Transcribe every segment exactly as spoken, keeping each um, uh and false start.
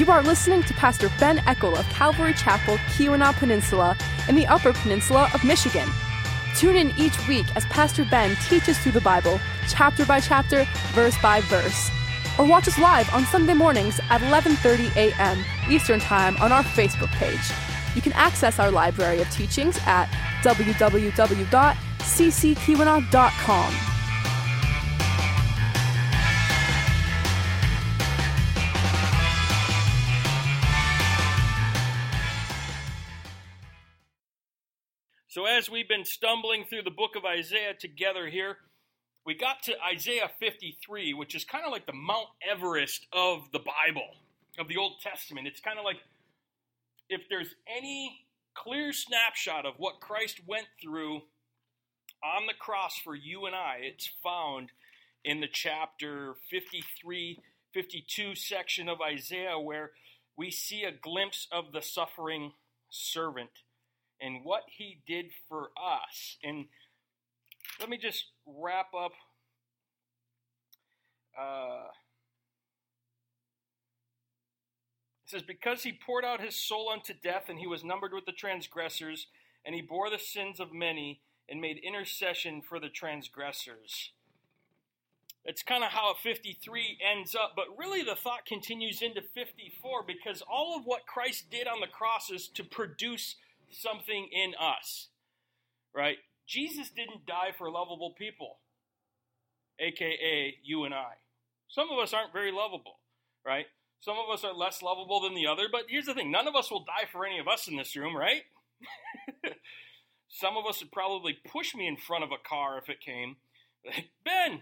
You are listening to Pastor Ben Eckel of Calvary Chapel, Keweenaw Peninsula, in the Upper Peninsula of Michigan. Tune in each week as Pastor Ben teaches through the Bible, chapter by chapter, verse by verse. Or watch us live on Sunday mornings at eleven thirty a.m. Eastern Time on our Facebook page. You can access our library of teachings at w w w dot c c keweenaw dot com. So as we've been stumbling through the book of Isaiah together here, we got to Isaiah fifty-three, which is kind of like the Mount Everest of the Bible, of the Old Testament. It's kind of like if there's any clear snapshot of what Christ went through on the cross for you and I, it's found in the chapter fifty-three, fifty-two section of Isaiah, where we see a glimpse of the suffering servant and what he did for us. And let me just wrap up uh, it says, because he poured out his soul unto death, and he was numbered with the transgressors, and he bore the sins of many, and made intercession for the transgressors. That's kind of how fifty-three ends up, but really the thought continues into fifty-four, because all of what Christ did on the cross is to produce something in us, right? Jesus didn't die for lovable people, a k a you and I. Some of us aren't very lovable, right? Some of us are less lovable than the other, but here's the thing. None of us will die for any of us in this room, right? Some of us would probably push me in front of a car if it came. Like, Ben!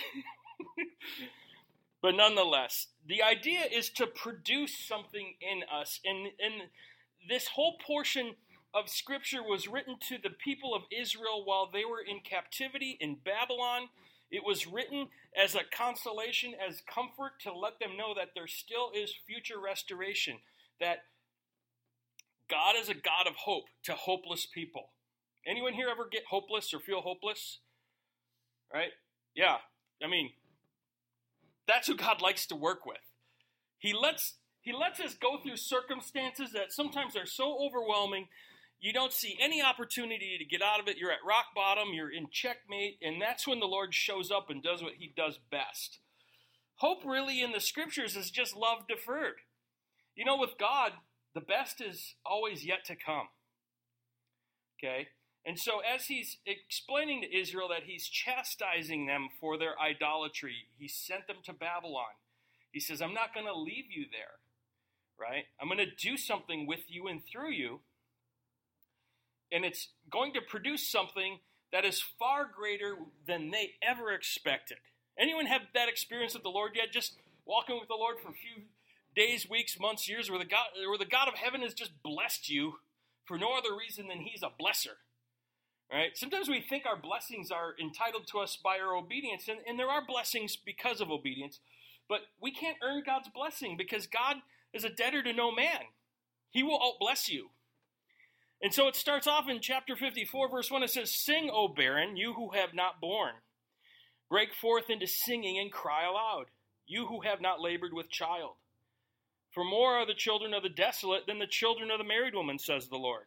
But nonetheless, the idea is to produce something in us. And, and this whole portion of Scripture was written to the people of Israel while they were in captivity in Babylon. It was written as a consolation, as comfort, to let them know that there still is future restoration, that God is a God of hope to hopeless people. Anyone here ever get hopeless or feel hopeless? Right? Yeah. I mean, that's who God likes to work with. He lets, he lets us go through circumstances that sometimes are so overwhelming, you don't see any opportunity to get out of it. You're at rock bottom. You're in checkmate. And that's when the Lord shows up and does what he does best. Hope really in the Scriptures is just love deferred. You know, with God, the best is always yet to come. Okay? And so as he's explaining to Israel that he's chastising them for their idolatry, he sent them to Babylon. He says, I'm not going to leave you there. Right? I'm going to do something with you and through you. And it's going to produce something that is far greater than they ever expected. Anyone have that experience with the Lord yet? Just walking with the Lord for a few days, weeks, months, years, where the God, where the God of heaven has just blessed you for no other reason than he's a blesser. Right? Sometimes we think our blessings are entitled to us by our obedience, and, and there are blessings because of obedience. But we can't earn God's blessing because God is a debtor to no man. He will outbless you. And so it starts off in chapter fifty-four, verse one. It says, Sing, O barren, you who have not borne. Break forth into singing and cry aloud, you who have not labored with child. For more are the children of the desolate than the children of the married woman, says the Lord.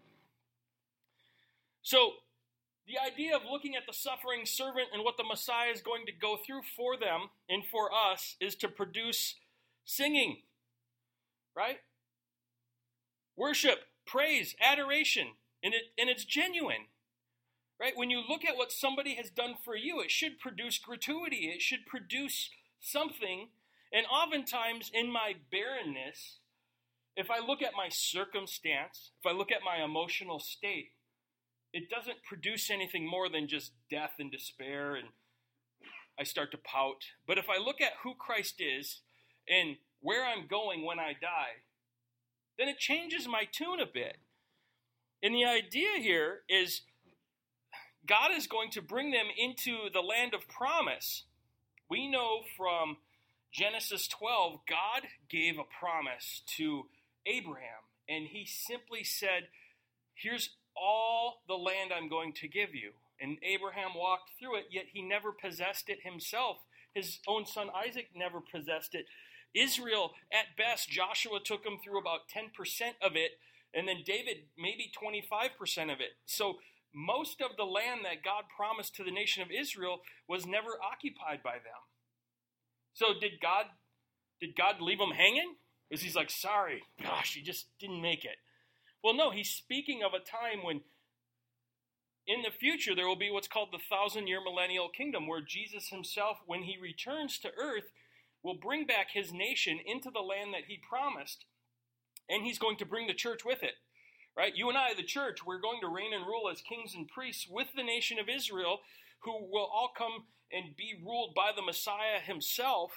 So the idea of looking at the suffering servant and what the Messiah is going to go through for them and for us is to produce singing, right? Worship, praise, adoration, and it and it's genuine, right? When you look at what somebody has done for you, it should produce gratuity. It should produce something. And oftentimes in my barrenness, if I look at my circumstance, if I look at my emotional state, it doesn't produce anything more than just death and despair, and I start to pout. But if I look at who Christ is and where I'm going when I die, then it changes my tune a bit. And the idea here is God is going to bring them into the land of promise. We know from Genesis twelve, God gave a promise to Abraham, and he simply said, here's all the land I'm going to give you. And Abraham walked through it, yet he never possessed it himself. His own son Isaac never possessed it. Israel, at best, Joshua took them through about ten percent of it, and then David, maybe twenty-five percent of it. So most of the land that God promised to the nation of Israel was never occupied by them. So did God, did God leave them hanging? Because he's like, sorry, gosh, you just didn't make it. Well, no, he's speaking of a time when in the future there will be what's called the thousand-year millennial kingdom, where Jesus himself, when he returns to earth, will bring back his nation into the land that he promised, and he's going to bring the church with it. Right? You and I, the church, we're going to reign and rule as kings and priests with the nation of Israel, who will all come and be ruled by the Messiah himself.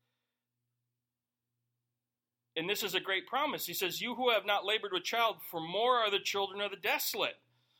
And this is a great promise. He says, you who have not labored with child, for more are the children of the desolate.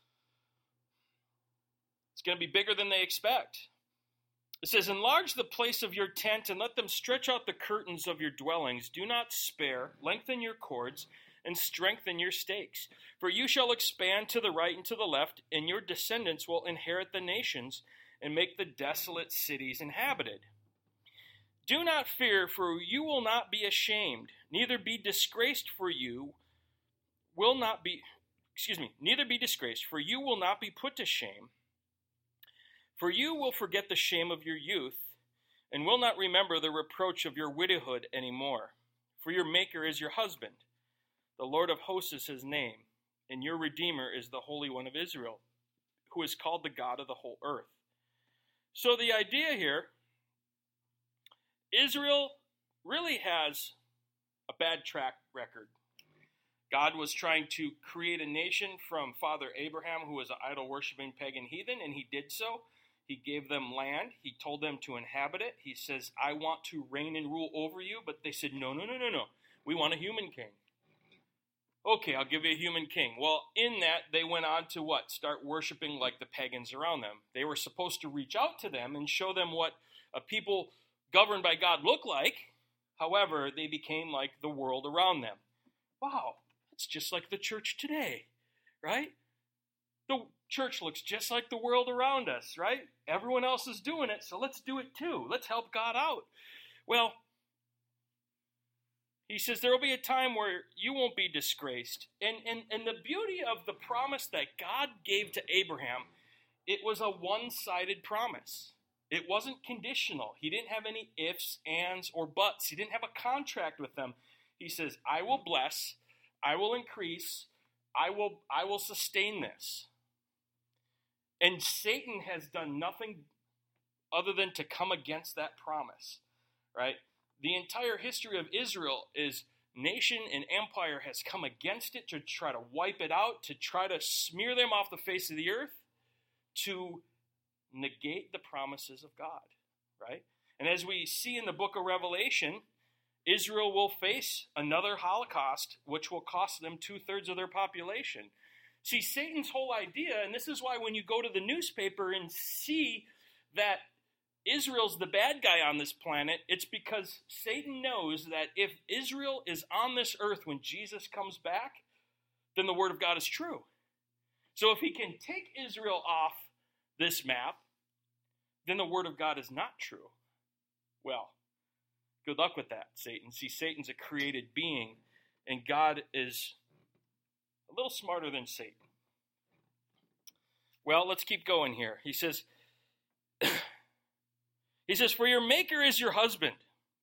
It's going to be bigger than they expect. It says, enlarge the place of your tent and let them stretch out the curtains of your dwellings. Do not spare, lengthen your cords, and strengthen your stakes. For you shall expand to the right and to the left, and your descendants will inherit the nations and make the desolate cities inhabited. Do not fear, for you will not be ashamed, neither be disgraced, for you will not be, excuse me, neither be disgraced, for you will not be put to shame. For you will forget the shame of your youth, and will not remember the reproach of your widowhood any more. For your Maker is your husband. The Lord of hosts is his name, and your Redeemer is the Holy One of Israel, who is called the God of the whole earth. So the idea here, Israel really has a bad track record. God was trying to create a nation from Father Abraham, who was an idol-worshiping pagan heathen, and he did so. He gave them land. He told them to inhabit it. He says, I want to reign and rule over you. But they said, no, no, no, no, no. We want a human king. Okay, I'll give you a human king. Well, in that, they went on to what? Start worshiping like the pagans around them. They were supposed to reach out to them and show them what a people governed by God looked like. However, they became like the world around them. Wow, it's just like the church today, right? The church looks just like the world around us, right? Everyone else is doing it, so let's do it too. Let's help God out. Well, he says there will be a time where you won't be disgraced. And, and, and the beauty of the promise that God gave to Abraham, it was a one-sided promise. It wasn't conditional. He didn't have any ifs, ands, or buts. He didn't have a contract with them. He says, I will bless, I will increase, I will, I will sustain this. And Satan has done nothing other than to come against that promise, right? The entire history of Israel is nation and empire has come against it to try to wipe it out, to try to smear them off the face of the earth, to negate the promises of God, right? And as we see in the book of Revelation, Israel will face another Holocaust, which will cost them two-thirds of their population. See, Satan's whole idea, and this is why when you go to the newspaper and see that Israel's the bad guy on this planet, it's because Satan knows that if Israel is on this earth when Jesus comes back, then the word of God is true. So if he can take Israel off this map, then the word of God is not true. Well, good luck with that, Satan. See, Satan's a created being, and God is a little smarter than Satan. Well, let's keep going here. He says, he says, for your Maker is your husband.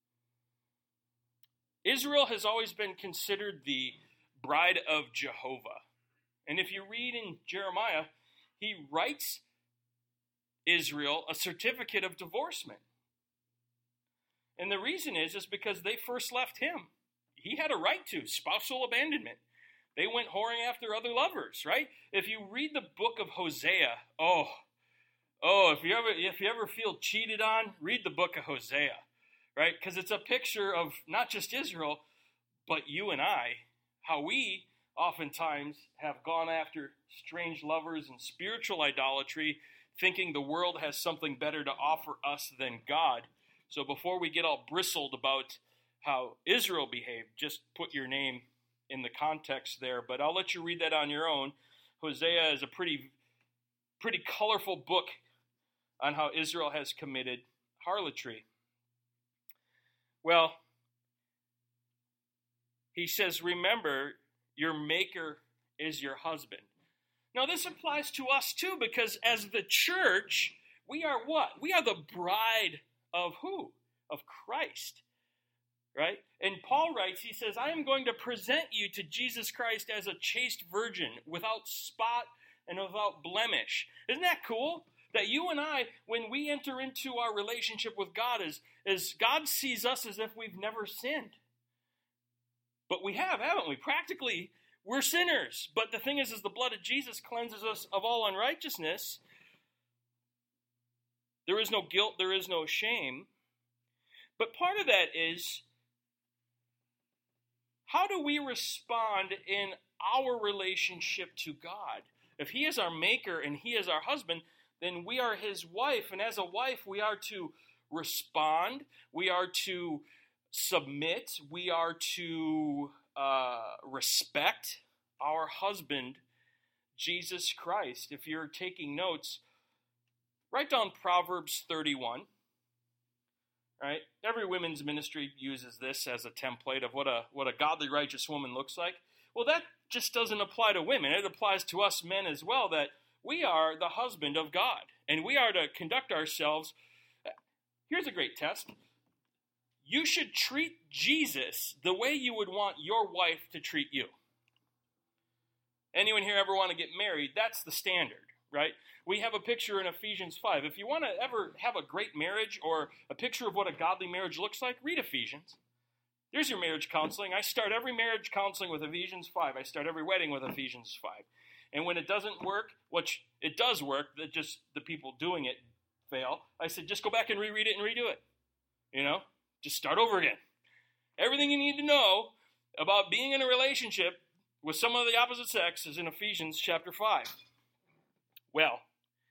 Israel has always been considered the bride of Jehovah. And if you read in Jeremiah, he writes Israel a certificate of divorcement. And the reason is, is because they first left him. He had a right to spousal abandonment. They went whoring after other lovers, right? If you read the book of Hosea, oh, oh, if you ever if you ever feel cheated on, read the book of Hosea, right? Because it's a picture of not just Israel, but you and I, how we oftentimes have gone after strange lovers and spiritual idolatry, thinking the world has something better to offer us than God. So before we get all bristled about how Israel behaved, just put your name in the context there. But I'll let you read that on your own. Hosea is a pretty, pretty colorful book on how Israel has committed harlotry. Well, he says, remember, your maker is your husband. Now, this applies to us too, because as the church, we are what? We are the bride of who? Of Christ, right? And Paul writes, he says, I am going to present you to Jesus Christ as a chaste virgin, without spot and without blemish. Isn't that cool? That you and I, when we enter into our relationship with God, is, is God sees us as if we've never sinned. But we have, haven't we? Practically, we're sinners. But the thing is, is the blood of Jesus cleanses us of all unrighteousness. There is no guilt, there is no shame. But part of that is, how do we respond in our relationship to God? If he is our maker and he is our husband, then we are his wife. And as a wife, we are to respond. We are to submit. We are to uh, respect our husband, Jesus Christ. If you're taking notes, write down Proverbs thirty-one. Right? Every women's ministry uses this as a template of what a what a godly, righteous woman looks like. Well, that just doesn't apply to women. It applies to us men as well, that we are the husband of God, and we are to conduct ourselves. Here's a great test. You should treat Jesus the way you would want your wife to treat you. Anyone here ever want to get married? That's the standard, right? We have a picture in Ephesians five. If you want to ever have a great marriage or a picture of what a godly marriage looks like, read Ephesians. There's your marriage counseling. I start every marriage counseling with Ephesians five. I start every wedding with Ephesians five. And when it doesn't work, which it does work, that just the people doing it fail, I said, just go back and reread it and redo it. You know, just start over again. Everything you need to know about being in a relationship with someone of the opposite sex is in Ephesians chapter five. Well,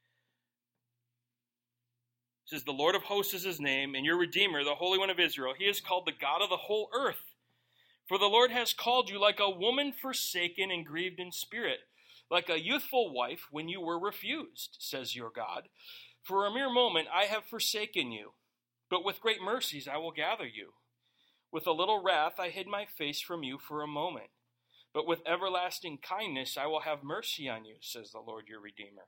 it says, the Lord of hosts is his name, and your Redeemer, the Holy One of Israel. He is called the God of the whole earth. For the Lord has called you like a woman forsaken and grieved in spirit, like a youthful wife when you were refused, says your God. For a mere moment I have forsaken you, but with great mercies I will gather you. With a little wrath I hid my face from you for a moment, but with everlasting kindness I will have mercy on you, says the Lord your Redeemer.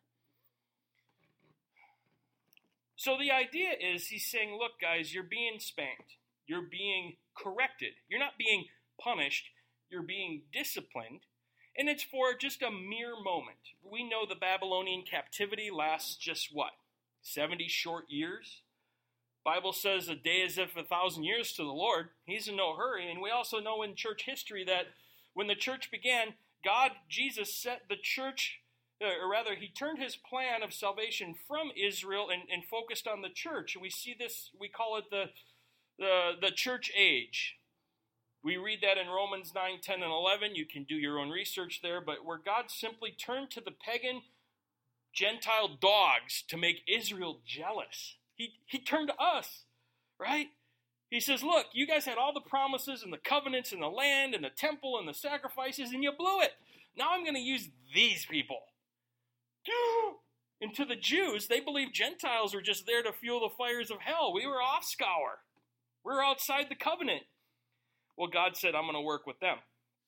So the idea is, he's saying, look guys, you're being spanked. You're being corrected. You're not being punished. You're being disciplined. And it's for just a mere moment. We know the Babylonian captivity lasts just what? seventy short years? Bible says a day is if a thousand years to the Lord. He's in no hurry. And we also know in church history that when the church began, God, Jesus, set the church, or rather, he turned his plan of salvation from Israel and, and focused on the church. And we see this, we call it the, the, the church age. We read that in Romans nine, ten, and eleven. You can do your own research there. But where God simply turned to the pagan Gentile dogs to make Israel jealous. He, he turned to us, right? He says, look, you guys had all the promises and the covenants and the land and the temple and the sacrifices, and you blew it. Now I'm going to use these people. And to the Jews, they believed Gentiles were just there to fuel the fires of hell. We were off scour. We were outside the covenant. Well, God said, I'm going to work with them.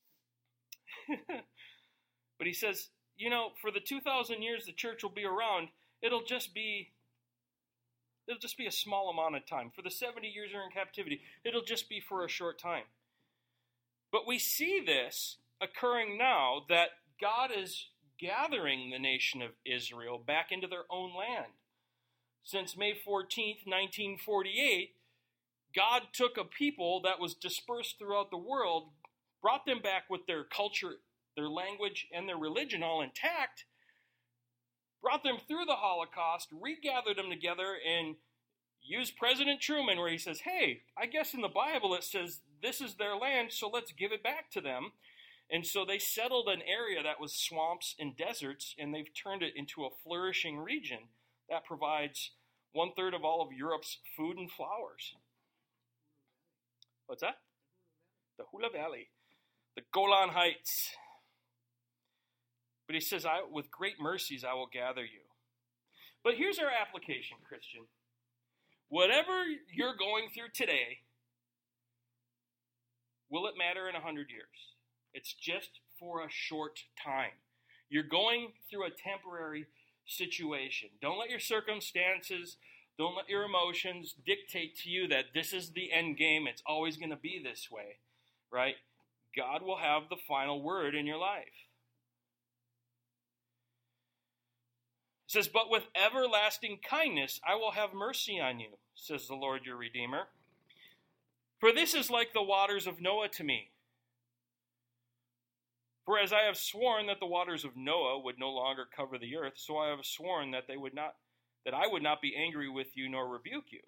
But he says, you know, for the two thousand years the church will be around, it'll just be, it'll just be a small amount of time. For the seventy years you're in captivity, it'll just be for a short time. But we see this occurring now, that God is gathering the nation of Israel back into their own land. Since May fourteenth, nineteen forty-eight, God took a people that was dispersed throughout the world, brought them back with their culture, their language, and their religion all intact, brought them through the Holocaust, regathered them together, and used President Truman, where he says, hey, I guess in the Bible it says this is their land, so let's give it back to them. And so they settled an area that was swamps and deserts, and they've turned it into a flourishing region that provides one-third of all of Europe's food and flowers. What's that? The Hula Valley. The Golan Heights. But he says, I, with great mercies I will gather you. But here's our application, Christian. Whatever you're going through today, will it matter in a hundred years? It's just for a short time. You're going through a temporary situation. Don't let your circumstances, don't let your emotions dictate to you that this is the end game. It's always going to be this way, right? God will have the final word in your life. It says, but with everlasting kindness I will have mercy on you, says the Lord your Redeemer. For this is like the waters of Noah to me. For as I have sworn that the waters of Noah would no longer cover the earth, so I have sworn that they would not, that I would not be angry with you nor rebuke you.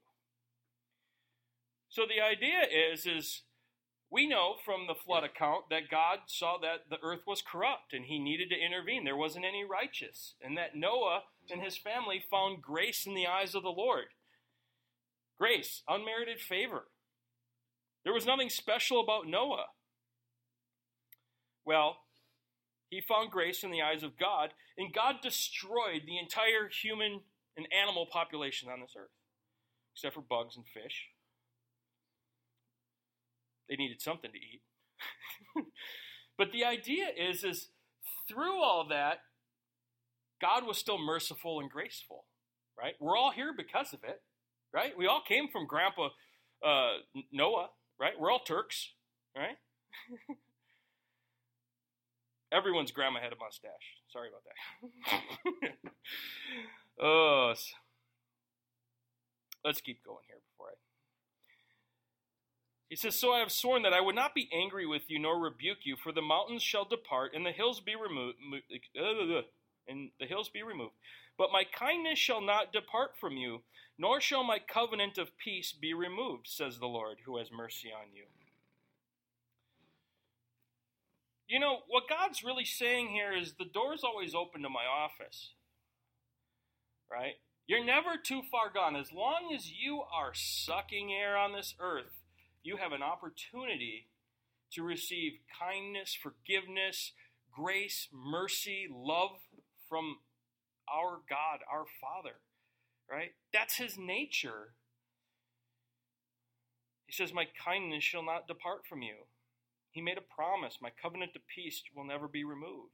So the idea is, is we know from the flood account that God saw that the earth was corrupt and he needed to intervene. There wasn't any righteous. And that Noah and his family found grace in the eyes of the Lord. Grace, unmerited favor. There was nothing special about Noah. Well, he found grace in the eyes of God, and God destroyed the entire human and animal population on this earth, except for bugs and fish. They needed something to eat. But the idea is, is through all that, God was still merciful and graceful, right? We're all here because of it, right? We all came from Grandpa uh, Noah, right? We're all Turks, right? Everyone's grandma had a mustache. Sorry about that. oh, let's keep going here before I... He says, so I have sworn that I would not be angry with you nor rebuke you, for the mountains shall depart and the hills be removed, and the hills be removed. But my kindness shall not depart from you, nor shall my covenant of peace be removed, says the Lord, who has mercy on you. You know, what God's really saying here is the door's always open to my office, right? You're never too far gone. As long as you are sucking air on this earth, you have an opportunity to receive kindness, forgiveness, grace, mercy, love from our God, our Father, right? That's his nature. He says, my kindness shall not depart from you. He made a promise, my covenant of peace will never be removed.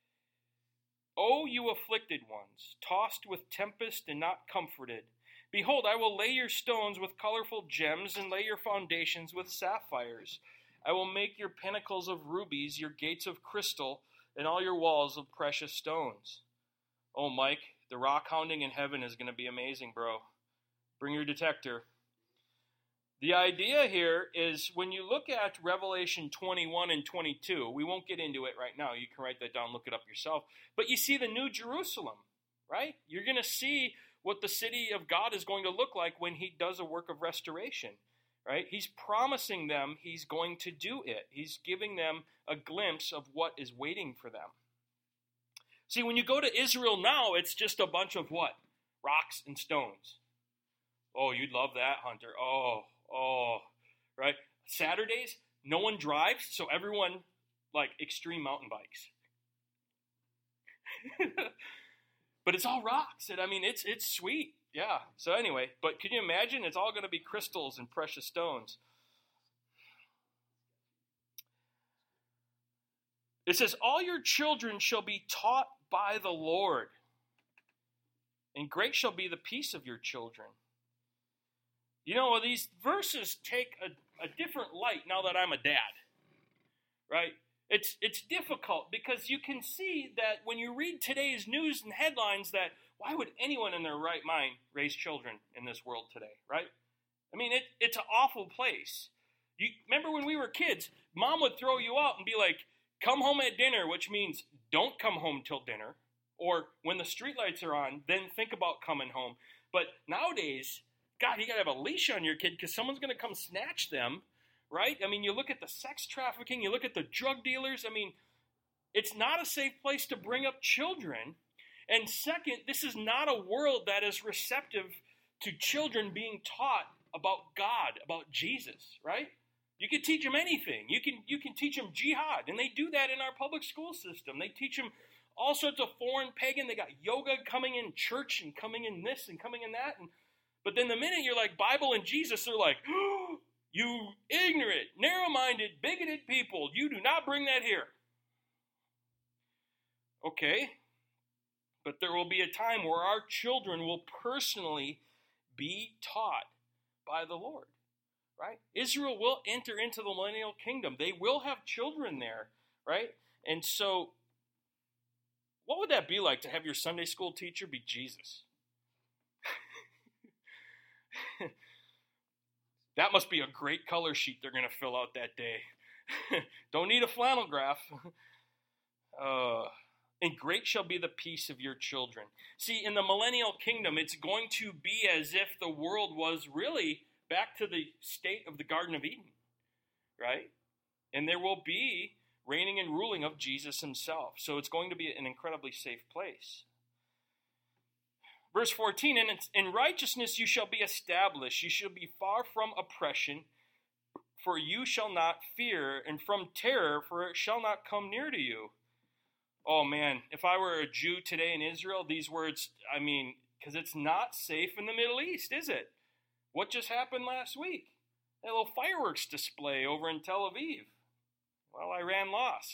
O you afflicted ones, tossed with tempest and not comforted, behold, I will lay your stones with colorful gems and lay your foundations with sapphires. I will make your pinnacles of rubies, your gates of crystal, and all your walls of precious stones. Oh, Mike, the rock hounding in heaven is going to be amazing, bro. Bring your detector. The idea here is when you look at Revelation twenty-one and twenty-two, we won't get into it right now. You can write that down, look it up yourself. But you see the New Jerusalem, right? You're going to see what the city of God is going to look like when he does a work of restoration, right? He's promising them he's going to do it. He's giving them a glimpse of what is waiting for them. See, when you go to Israel now, it's just a bunch of what? Rocks and stones. Oh, you'd love that, Hunter. Oh, oh, right? Saturdays, no one drives, so everyone, like, extreme mountain bikes. But it's all rocks, and I mean, it's it's sweet, yeah. So anyway, but can you imagine? It's all going to be crystals and precious stones. It says, all your children shall be taught by the Lord, and great shall be the peace of your children. You know, these verses take a, a different light now that I'm a dad, right? It's it's difficult because you can see that when you read today's news and headlines that why would anyone in their right mind raise children in this world today, right? I mean, it, it's an awful place. You remember when we were kids, mom would throw you out and be like, come home at dinner, which means don't come home till dinner. Or when the streetlights are on, then think about coming home. But nowadays, God, you got to have a leash on your kid because someone's going to come snatch them, right? I mean, you look at the sex trafficking, you look at the drug dealers. I mean, it's not a safe place to bring up children. And second, this is not a world that is receptive to children being taught about God, about Jesus, right? You can teach them anything. You can you can teach them jihad, and they do that in our public school system. They teach them all sorts of foreign pagan. They got yoga coming in church and coming in this and coming in that. And but then the minute you're like Bible and Jesus, they're like, oh, You ignorant, narrow-minded, bigoted people, you do not bring that here. Okay, but there will be a time where our children will personally be taught by the Lord, right? Israel will enter into the millennial kingdom. They will have children there, right? And so, what would that be like to have your Sunday school teacher be Jesus? That must be a great color sheet they're going to fill out that day. Don't need a flannel graph. Uh, and great shall be the peace of your children. See, in the millennial kingdom, it's going to be as if the world was really back to the state of the Garden of Eden, right? And there will be reigning and ruling of Jesus himself. So it's going to be an incredibly safe place. Verse fourteen, and in righteousness you shall be established. You shall be far from oppression, for you shall not fear, and from terror, for it shall not come near to you. Oh man, if I were a Jew today in Israel, these words, I mean, because it's not safe in the Middle East, is it? What just happened last week? A little fireworks display over in Tel Aviv. Well, Iran lost.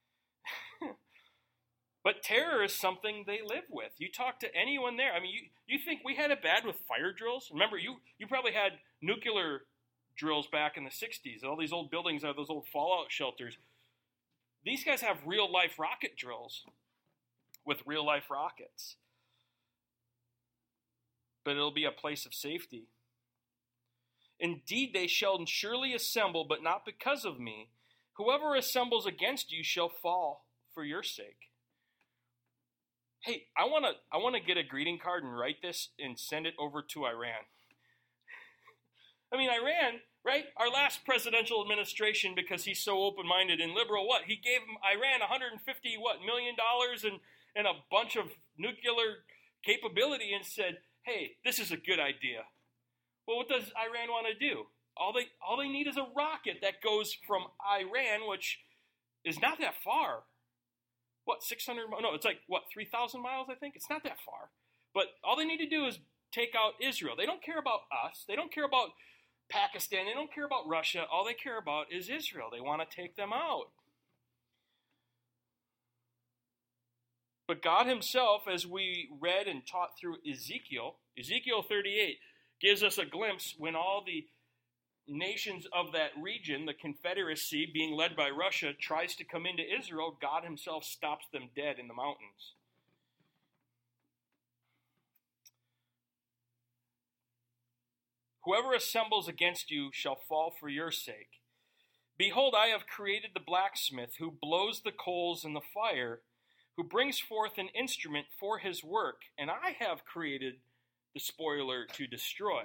But terror is something they live with. You talk to anyone there. I mean, you, you think we had it bad with fire drills? Remember, you, you probably had nuclear drills back in the sixties. All these old buildings are those old fallout shelters. These guys have real-life rocket drills with real-life rockets. But it'll be a place of safety. Indeed, they shall surely assemble, but not because of me. Whoever assembles against you shall fall for your sake. Hey, I want to I want to get a greeting card and write this and send it over to Iran. I mean, Iran, right? Our last presidential administration, because he's so open-minded and liberal, what? He gave Iran one hundred fifty, what, million dollars and, and a bunch of nuclear capability and said, hey, this is a good idea. Well, what does Iran want to do? All they all they need is a rocket that goes from Iran, which is not that far. What, six hundred, no, it's like, what, three thousand miles, I think? It's not that far. But all they need to do is take out Israel. They don't care about us. They don't care about Pakistan. They don't care about Russia. All they care about is Israel. They want to take them out. But God himself, as we read and taught through Ezekiel, Ezekiel thirty-eight gives us a glimpse when all the nations of that region, the Confederacy being led by Russia, tries to come into Israel, God himself stops them dead in the mountains. Whoever assembles against you shall fall for your sake. Behold, I have created the blacksmith who blows the coals in the fire, who brings forth an instrument for his work, and I have created the spoiler to destroy.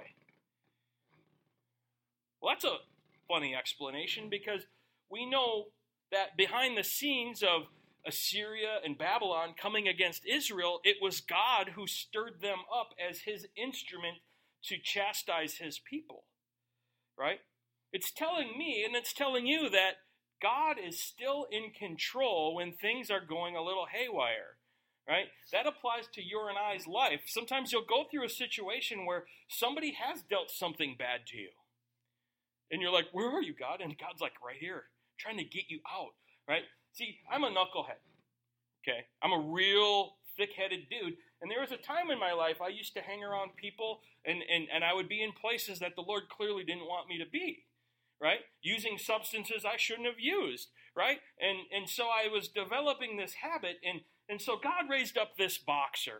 Well, that's a funny explanation, because we know that behind the scenes of Assyria and Babylon coming against Israel, it was God who stirred them up as his instrument to chastise his people, right? It's telling me, and it's telling you, that God is still in control when things are going a little haywire, right? That applies to your and I's life. Sometimes you'll go through a situation where somebody has dealt something bad to you. And you're like, where are you, God? And God's like, right here, trying to get you out, right? See, I'm a knucklehead, okay? I'm a real thick-headed dude. And there was a time in my life I used to hang around people, and, and, and I would be in places that the Lord clearly didn't want me to be, right? Using substances I shouldn't have used, right? And and so I was developing this habit, and, and so God raised up this boxer.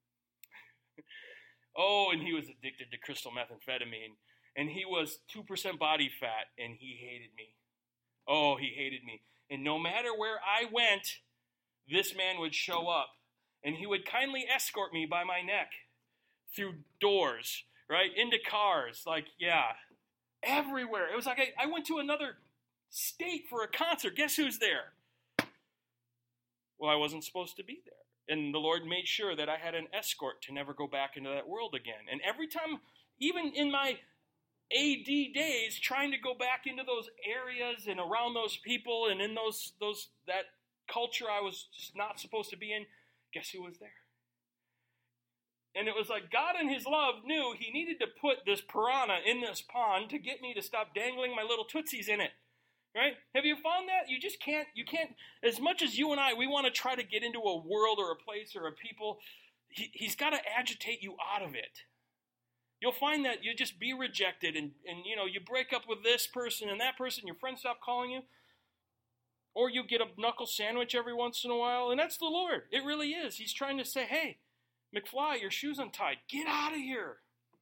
Oh, and he was addicted to crystal methamphetamine. And he was two percent body fat, and he hated me. Oh, he hated me. And no matter where I went, this man would show up, and he would kindly escort me by my neck through doors, right, into cars, like, yeah, everywhere. It was like I, I went to another state for a concert. Guess who's there? Well, I wasn't supposed to be there. And the Lord made sure that I had an escort to never go back into that world again. And every time, even in my A D days, trying to go back into those areas and around those people and in those those that culture I was just not supposed to be in, guess who was there? And it was like God in his love knew he needed to put this piranha in this pond to get me to stop dangling my little tootsies in it. Right? Have you found that? You just can't, you can't, as much as you and I, we want to try to get into a world or a place or a people, he, he's got to agitate you out of it. You'll find that you just be rejected and, and, you know, you break up with this person and that person, your friends stop calling you. Or you get a knuckle sandwich every once in a while, and that's the Lord. It really is. He's trying to say, hey, McFly, your shoe's untied. Get out of here.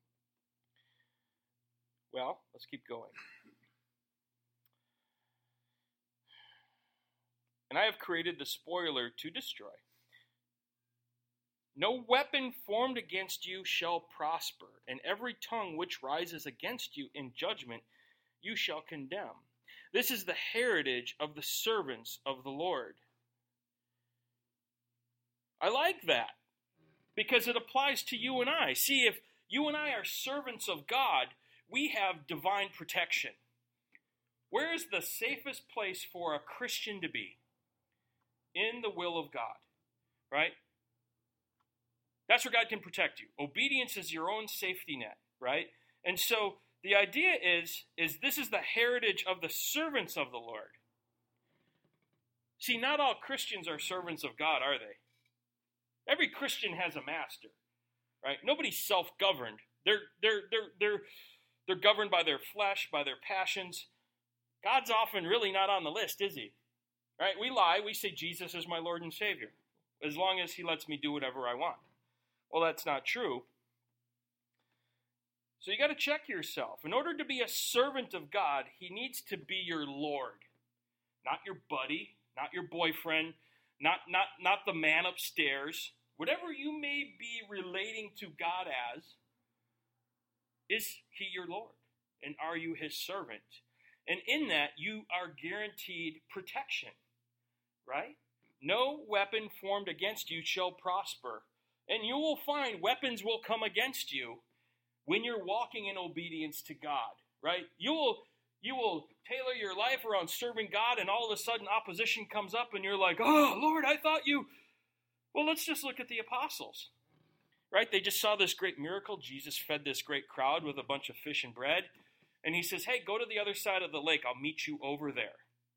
Well, let's keep going. And I have created the spoiler to destroy. No weapon formed against you shall prosper, and every tongue which rises against you in judgment you shall condemn. This is the heritage of the servants of the Lord. I like that because it applies to you and I. See, if you and I are servants of God, we have divine protection. Where is the safest place for a Christian to be? In the will of God, right? That's where God can protect you. Obedience is your own safety net, right? And so the idea is, is this is the heritage of the servants of the Lord. See, not all Christians are servants of God, are they? Every Christian has a master, right? Nobody's self-governed. They're, they're, they're, they're, they're governed by their flesh, by their passions. God's often really not on the list, is he? Right? We lie. We say Jesus is my Lord and Savior, as long as he lets me do whatever I want. Well, that's not true. So you got to check yourself. In order to be a servant of God, he needs to be your Lord, not your buddy, not your boyfriend, not, not, not the man upstairs. Whatever you may be relating to God as, is he your Lord? And are you his servant? And in that, you are guaranteed protection, right? No weapon formed against you shall prosper. And you will find weapons will come against you when you're walking in obedience to God, right? You will, you will tailor your life around serving God, and all of a sudden opposition comes up, and you're like, oh, Lord, I thought you... Well, let's just look at the apostles, right? They just saw this great miracle. Jesus fed this great crowd with a bunch of fish and bread. And he says, hey, go to the other side of the lake. I'll meet you over there.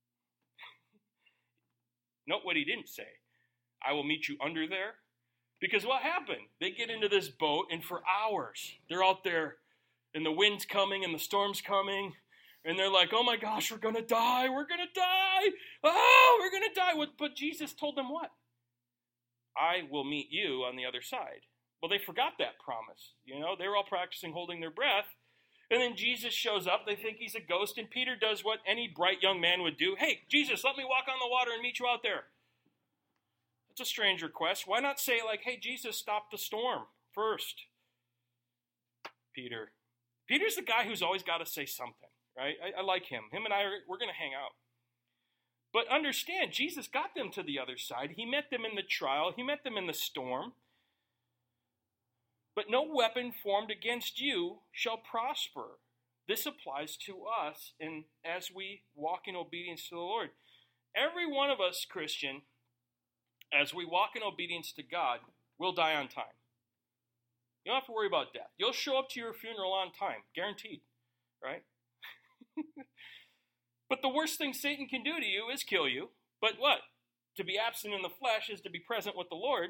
Note what he didn't say. I will meet you under there. Because what happened? They get into this boat, and for hours, they're out there, and the wind's coming, and the storm's coming, and they're like, oh my gosh, we're going to die. We're going to die. Oh, we're going to die. But Jesus told them what? I will meet you on the other side. Well, they forgot that promise. You know, they were all practicing holding their breath. And then Jesus shows up. They think he's a ghost. And Peter does what any bright young man would do. Hey, Jesus, let me walk on the water and meet you out there. It's a strange request. Why not say like, hey, Jesus, stop the storm first? Peter. Peter's the guy who's always got to say something, right? I, I like him. Him and I, are, we're going to hang out. But understand, Jesus got them to the other side. He met them in the trial. He met them in the storm. But no weapon formed against you shall prosper. This applies to us and as we walk in obedience to the Lord. Every one of us, Christian, as we walk in obedience to God, will die on time. You don't have to worry about death. You'll show up to your funeral on time, guaranteed, right? But the worst thing Satan can do to you is kill you. But what? To be absent in the flesh is to be present with the Lord.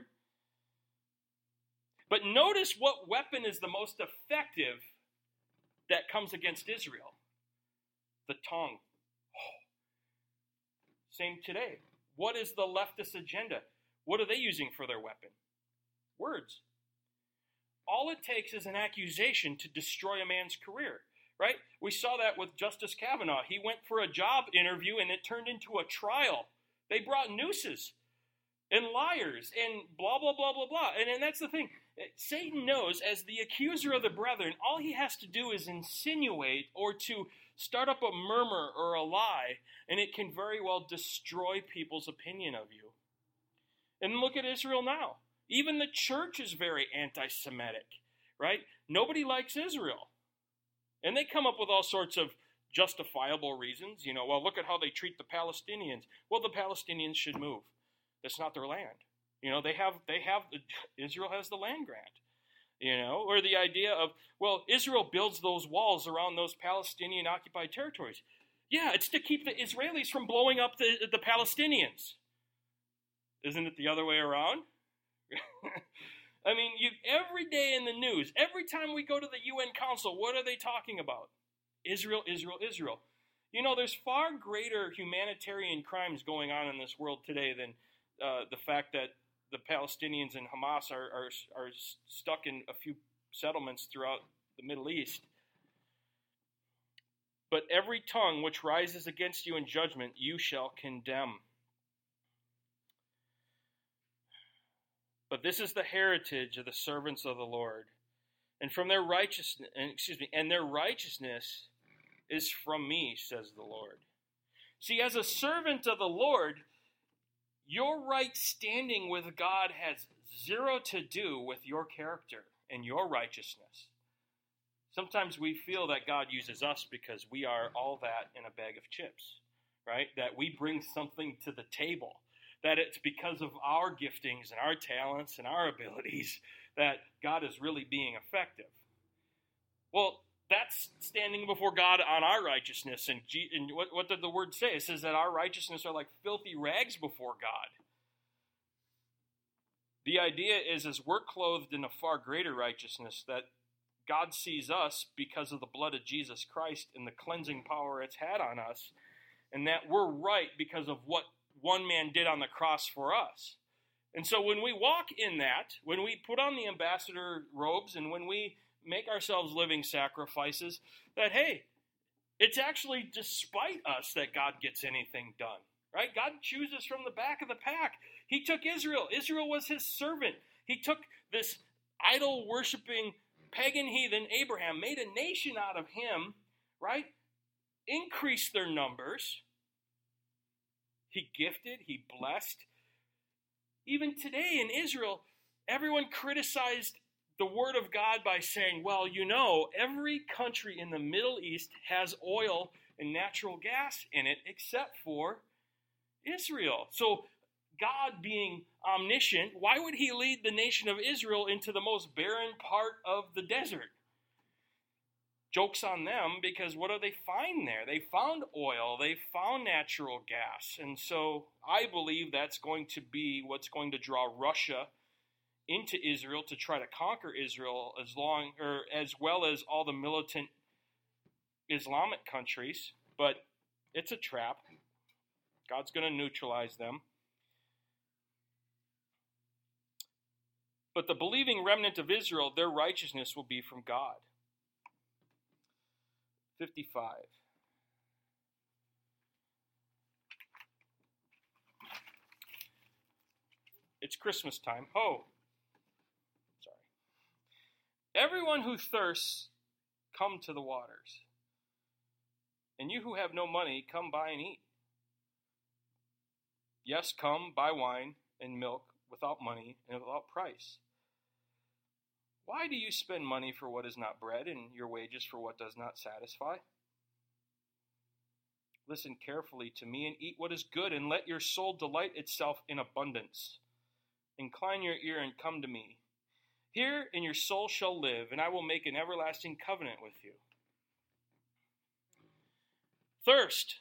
But notice what weapon is the most effective that comes against Israel. The tongue. Oh. Same today. What is the leftist agenda? What are they using for their weapon? Words. All it takes is an accusation to destroy a man's career, right? We saw that with Justice Kavanaugh. He went for a job interview and it turned into a trial. They brought nooses and liars and blah, blah, blah, blah, blah. And, and that's the thing. Satan knows, as the accuser of the brethren, all he has to do is insinuate or to start up a murmur or a lie, and it can very well destroy people's opinion of you. And look at Israel now. Even the church is very anti-Semitic, right? Nobody likes Israel. And they come up with all sorts of justifiable reasons. You know, well, look at how they treat the Palestinians. Well, the Palestinians should move. That's not their land. You know, they have, they have, Israel has the land grant. You know, or the idea of, well, Israel builds those walls around those Palestinian occupied territories. Yeah, it's to keep the Israelis from blowing up the, the Palestinians. Isn't it the other way around? I mean, you every day in the news, every time we go to the U N Council, what are they talking about? Israel, Israel, Israel. You know, there's far greater humanitarian crimes going on in this world today than uh, the fact that the Palestinians and Hamas are, are, are stuck in a few settlements throughout the Middle East. But every tongue which rises against you in judgment, you shall condemn. But this is the heritage of the servants of the Lord, and from their righteousness, excuse me, and their righteousness is from me, says the Lord. See, as a servant of the Lord, your right standing with God has zero to do with your character and your righteousness. Sometimes we feel that God uses us because we are all that in a bag of chips, right? That we bring something to the table. That it's because of our giftings and our talents and our abilities that God is really being effective. Well, that's standing before God on our righteousness. And, G- and what, what did the word say? It says that our righteousness are like filthy rags before God. The idea is, is we're clothed in a far greater righteousness, that God sees us because of the blood of Jesus Christ and the cleansing power it's had on us, and that we're right because of what one man did on the cross for us. And so when we walk in that, when we put on the ambassador robes and when we make ourselves living sacrifices, that, hey, it's actually despite us that God gets anything done, right? God chooses from the back of the pack. He took Israel. Israel was his servant. He took this idol-worshiping pagan heathen Abraham, made a nation out of him, right? Increased their numbers. He gifted, he blessed. Even today in Israel, everyone criticized the word of God by saying, well, you know, every country in the Middle East has oil and natural gas in it except for Israel. So God being omniscient, why would he lead the nation of Israel into the most barren part of the desert? Joke's on them, because what do they find there? They found oil, they found natural gas. And so I believe that's going to be what's going to draw Russia into Israel to try to conquer Israel, as long or as well as all the militant Islamic countries. But it's a trap. God's going to neutralize them. But the believing remnant of Israel, their righteousness will be from God. fifty-five. It's Christmas time. Oh, sorry. Everyone who thirsts, come to the waters. And you who have no money, come buy and eat. Yes, come, buy wine and milk without money and without price. Why do you spend money for what is not bread and your wages for what does not satisfy? Listen carefully to me and eat what is good, and let your soul delight itself in abundance. Incline your ear and come to me. Hear, and your soul shall live, and I will make an everlasting covenant with you. Thirst.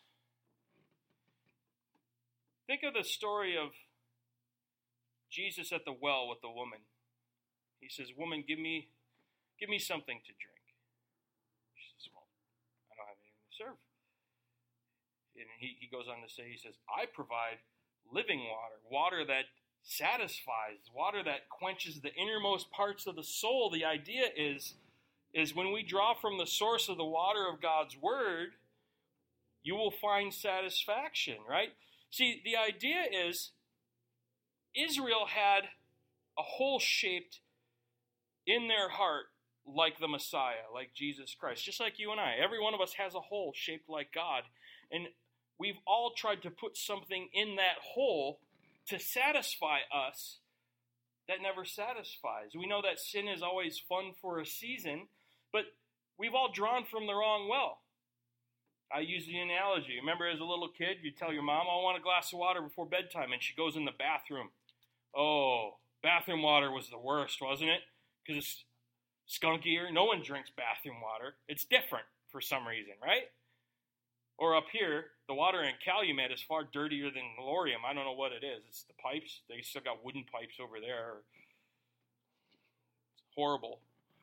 Think of the story of Jesus at the well with the woman. He says, woman, give me, give me something to drink. She says, well, I don't have anything to serve. And he, he goes on to say, he says, I provide living water, water that satisfies, water that quenches the innermost parts of the soul. The idea is, is when we draw from the source of the water of God's word, you will find satisfaction, right? See, the idea is Israel had a hole shaped in their heart like the Messiah, like Jesus Christ, just like you and I. Every one of us has a hole shaped like God. And we've all tried to put something in that hole to satisfy us that never satisfies. We know that sin is always fun for a season, but we've all drawn from the wrong well. I use the analogy. Remember as a little kid, you tell your mom, I want a glass of water before bedtime, and she goes in the bathroom. Oh, bathroom water was the worst, wasn't it? Because skunkier. No one drinks bathroom water. It's different for some reason, right? Or up here, the water in Calumet is far dirtier than Lorium. I don't know what it is. It's the pipes. They still got wooden pipes over there. It's horrible.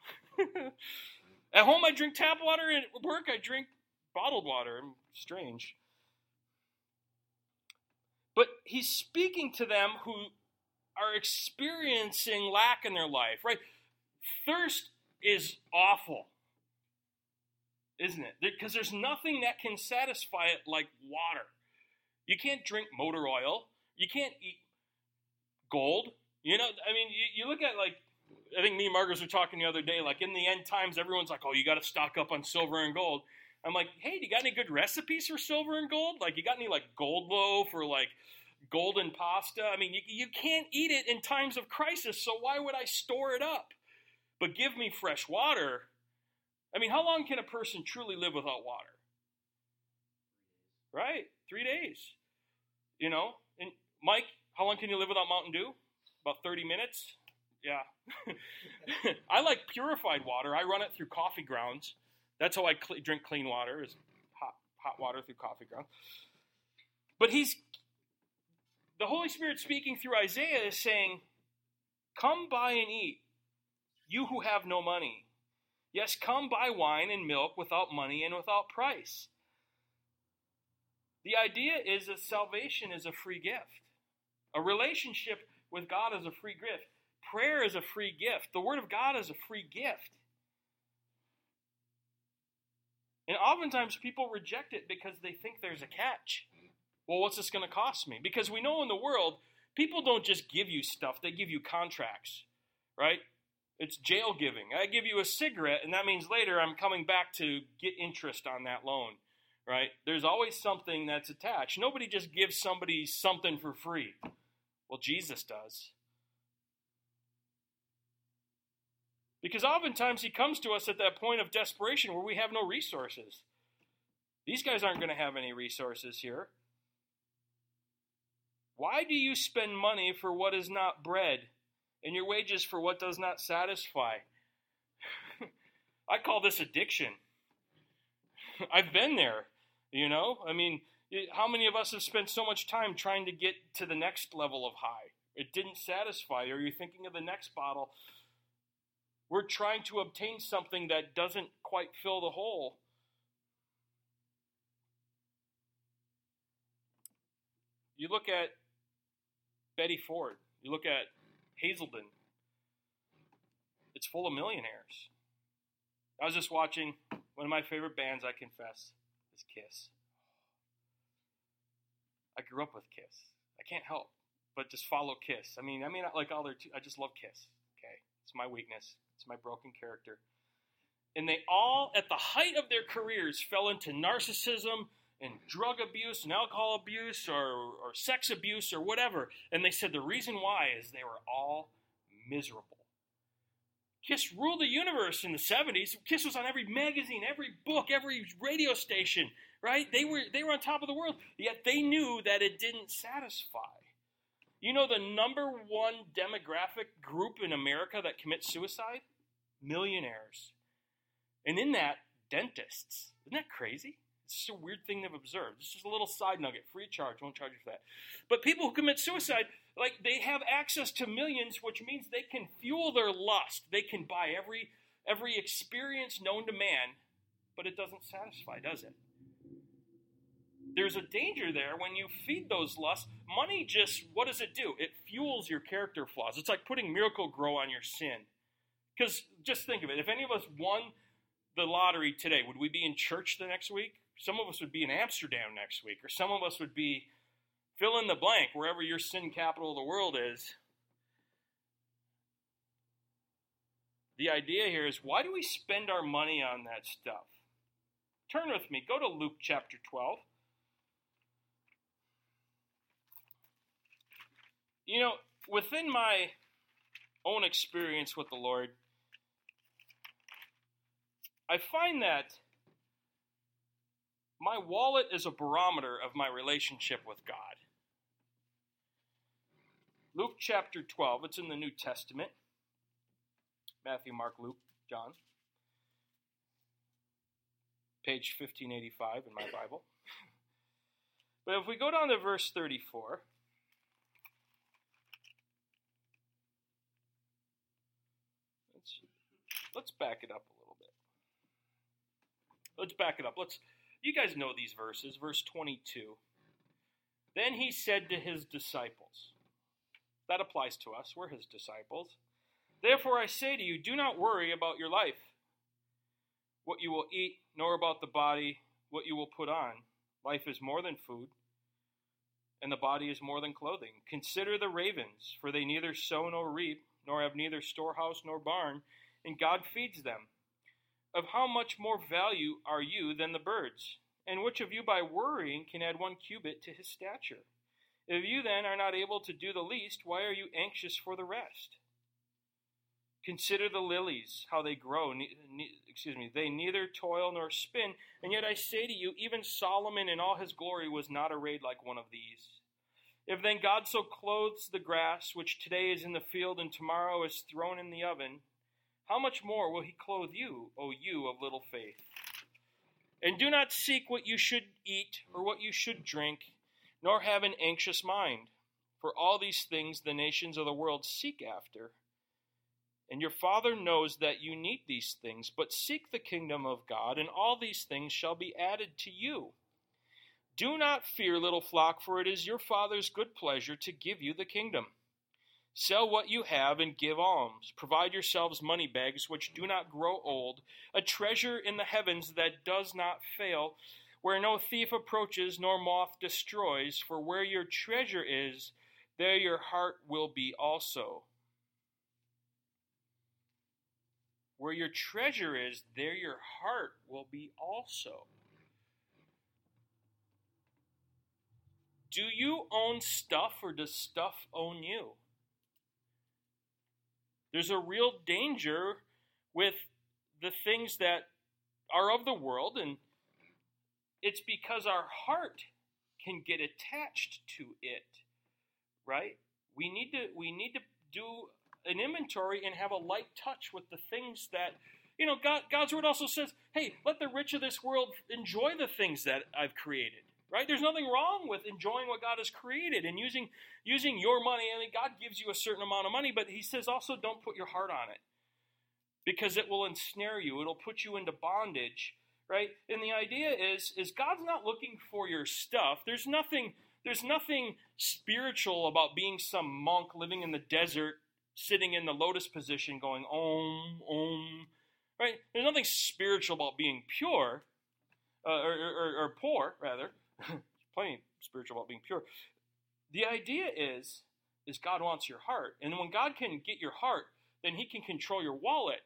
At home, I drink tap water. And at work, I drink bottled water. Strange. But he's speaking to them who are experiencing lack in their life, right? Thirst is awful, isn't it? Because there's nothing that can satisfy it like water. You can't drink motor oil. You can't eat gold. You know, I mean, you, you look at, like, I think me and Margaret were talking the other day, like, in the end times, everyone's like, oh, you got to stock up on silver and gold. I'm like, hey, do you got any good recipes for silver and gold? Like, you got any, like, gold loaf or, like, golden pasta? I mean, you, you can't eat it in times of crisis, so why would I store it up? But give me fresh water. I mean, how long can a person truly live without water? Right? Three days. You know? And Mike, how long can you live without Mountain Dew? About thirty minutes? Yeah. I like purified water. I run it through coffee grounds. That's how I cl- drink clean water, is hot, hot water through coffee grounds. But he's, the Holy Spirit speaking through Isaiah is saying, come buy and eat, you who have no money. Yes, come buy wine and milk without money and without price. The idea is that salvation is a free gift. A relationship with God is a free gift. Prayer is a free gift. The Word of God is a free gift. And oftentimes people reject it because they think there's a catch. Well, what's this going to cost me? Because we know in the world, people don't just give you stuff. They give you contracts, right? It's jail giving. I give you a cigarette, and that means later I'm coming back to get interest on that loan, right? There's always something that's attached. Nobody just gives somebody something for free. Well, Jesus does. Because oftentimes he comes to us at that point of desperation where we have no resources. These guys aren't going to have any resources here. Why do you spend money for what is not bread, and your wages for what does not satisfy? I call this addiction. I've been there, you know? I mean, how many of us have spent so much time trying to get to the next level of high? It didn't satisfy you, or you're thinking of the next bottle. We're trying to obtain something that doesn't quite fill the hole. You look at Betty Ford. You look at Hazelden. It's full of millionaires. I was just watching one of my favorite bands, I confess, is Kiss. I grew up with Kiss. I can't help but just follow Kiss. I mean, I mean, like all their, t- I just love Kiss. Okay, it's my weakness. It's my broken character. And they all, at the height of their careers, fell into narcissism and drug abuse and alcohol abuse or, or sex abuse or whatever. And they said the reason why is they were all miserable. Kiss ruled the universe in the seventies. Kiss was on every magazine, every book, every radio station, right? They were, they were on top of the world, yet they knew that it didn't satisfy. You know the number one demographic group in America that commits suicide? Millionaires. And in that, dentists. Isn't that crazy? It's just a weird thing they've observed. It's just a little side nugget, free of charge, won't charge you for that. But people who commit suicide, like, they have access to millions, which means they can fuel their lust. They can buy every every experience known to man, but it doesn't satisfy, does it? There's a danger there when you feed those lusts. Money just, what does it do? It fuels your character flaws. It's like putting Miracle-Gro on your sin. Because just think of it. If any of us won the lottery today, would we be in church the next week? Some of us would be in Amsterdam next week. Or some of us would be fill in the blank, wherever your sin capital of the world is. The idea here is, why do we spend our money on that stuff? Turn with me. Go to Luke chapter twelve. You know, within my own experience with the Lord, I find that my wallet is a barometer of my relationship with God. Luke chapter twelve, it's in the New Testament. Matthew, Mark, Luke, John. Page fifteen eighty-five in my Bible. But if we go down to verse thirty-four, let's, let's back it up a little bit. Let's back it up. Let's. You guys know these verses. Verse twenty-two. Then he said to his disciples. That applies to us. We're his disciples. Therefore I say to you, do not worry about your life, what you will eat, nor about the body, what you will put on. Life is more than food, and the body is more than clothing. Consider the ravens, for they neither sow nor reap, nor have neither storehouse nor barn, and God feeds them. Of how much more value are you than the birds? And which of you by worrying can add one cubit to his stature? If you then are not able to do the least, why are you anxious for the rest? Consider the lilies, how they grow. Ne- ne- excuse me, they neither toil nor spin. And yet I say to you, even Solomon in all his glory was not arrayed like one of these. If then God so clothes the grass, which today is in the field and tomorrow is thrown in the oven, how much more will he clothe you, O you of little faith? And do not seek what you should eat or what you should drink, nor have an anxious mind. For all these things the nations of the world seek after. And your Father knows that you need these things, but seek the kingdom of God, and all these things shall be added to you. Do not fear, little flock, for it is your Father's good pleasure to give you the kingdom. Sell what you have and give alms. Provide yourselves money bags which do not grow old, a treasure in the heavens that does not fail, where no thief approaches nor moth destroys. For where your treasure is, there your heart will be also. Where your treasure is, there your heart will be also. Do you own stuff, or does stuff own you? There's a real danger with the things that are of the world, and it's because our heart can get attached to it, right? We need to we need to do an inventory and have a light touch with the things that, you know, God, God's word also says, hey, let the rich of this world enjoy the things that I've created, right? There's nothing wrong with enjoying what God has created and using using your money. I mean, God gives you a certain amount of money, but he says also don't put your heart on it because it will ensnare you. It'll put you into bondage, right? And the idea is, is God's not looking for your stuff. There's nothing, there's nothing spiritual about being some monk living in the desert, sitting in the lotus position going, om, om, right? There's nothing spiritual about being pure, uh, or, or, or poor, rather. Plenty spiritual about being pure. The idea is, is God wants your heart. And when God can get your heart, then he can control your wallet.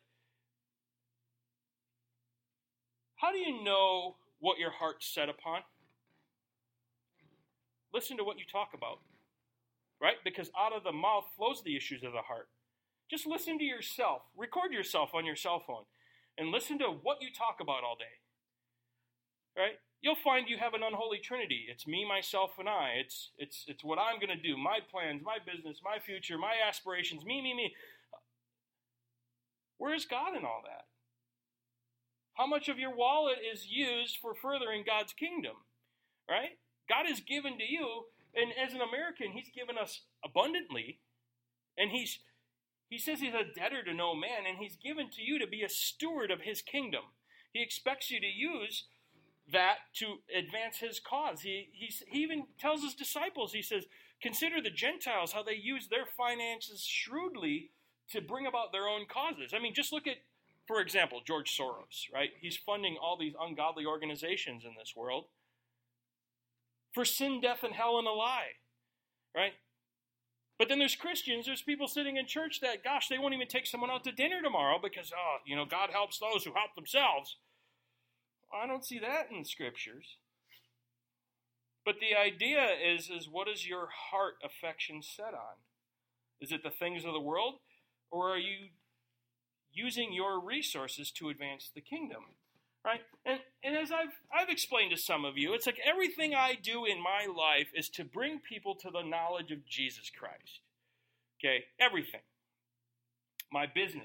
How do you know what your heart's set upon? Listen to what you talk about. Right? Because out of the mouth flows the issues of the heart. Just listen to yourself. Record yourself on your cell phone. And listen to what you talk about all day. Right? You'll find you have an unholy trinity. It's me, myself, and I. It's it's it's what I'm going to do. My plans, my business, my future, my aspirations. Me, me, me. Where is God in all that? How much of your wallet is used for furthering God's kingdom? Right? God has given to you. And as an American, he's given us abundantly. And he's he says he's a debtor to no man. And he's given to you to be a steward of his kingdom. He expects you to use that to advance his cause. He, he's, he even tells his disciples, he says, consider the Gentiles, how they use their finances shrewdly to bring about their own causes. I mean, just look at, for example, George Soros, right? He's funding all these ungodly organizations in this world for sin, death, and hell and a lie, right? But then there's Christians, there's people sitting in church that, gosh, they won't even take someone out to dinner tomorrow because, oh, you know, God helps those who help themselves. Well, I don't see that in the scriptures. But the idea is, is what is your heart affection set on? Is it the things of the world, or are you using your resources to advance the kingdom? Right? And and as I've I've explained to some of you, it's like everything I do in my life is to bring people to the knowledge of Jesus Christ. Okay? Everything. My business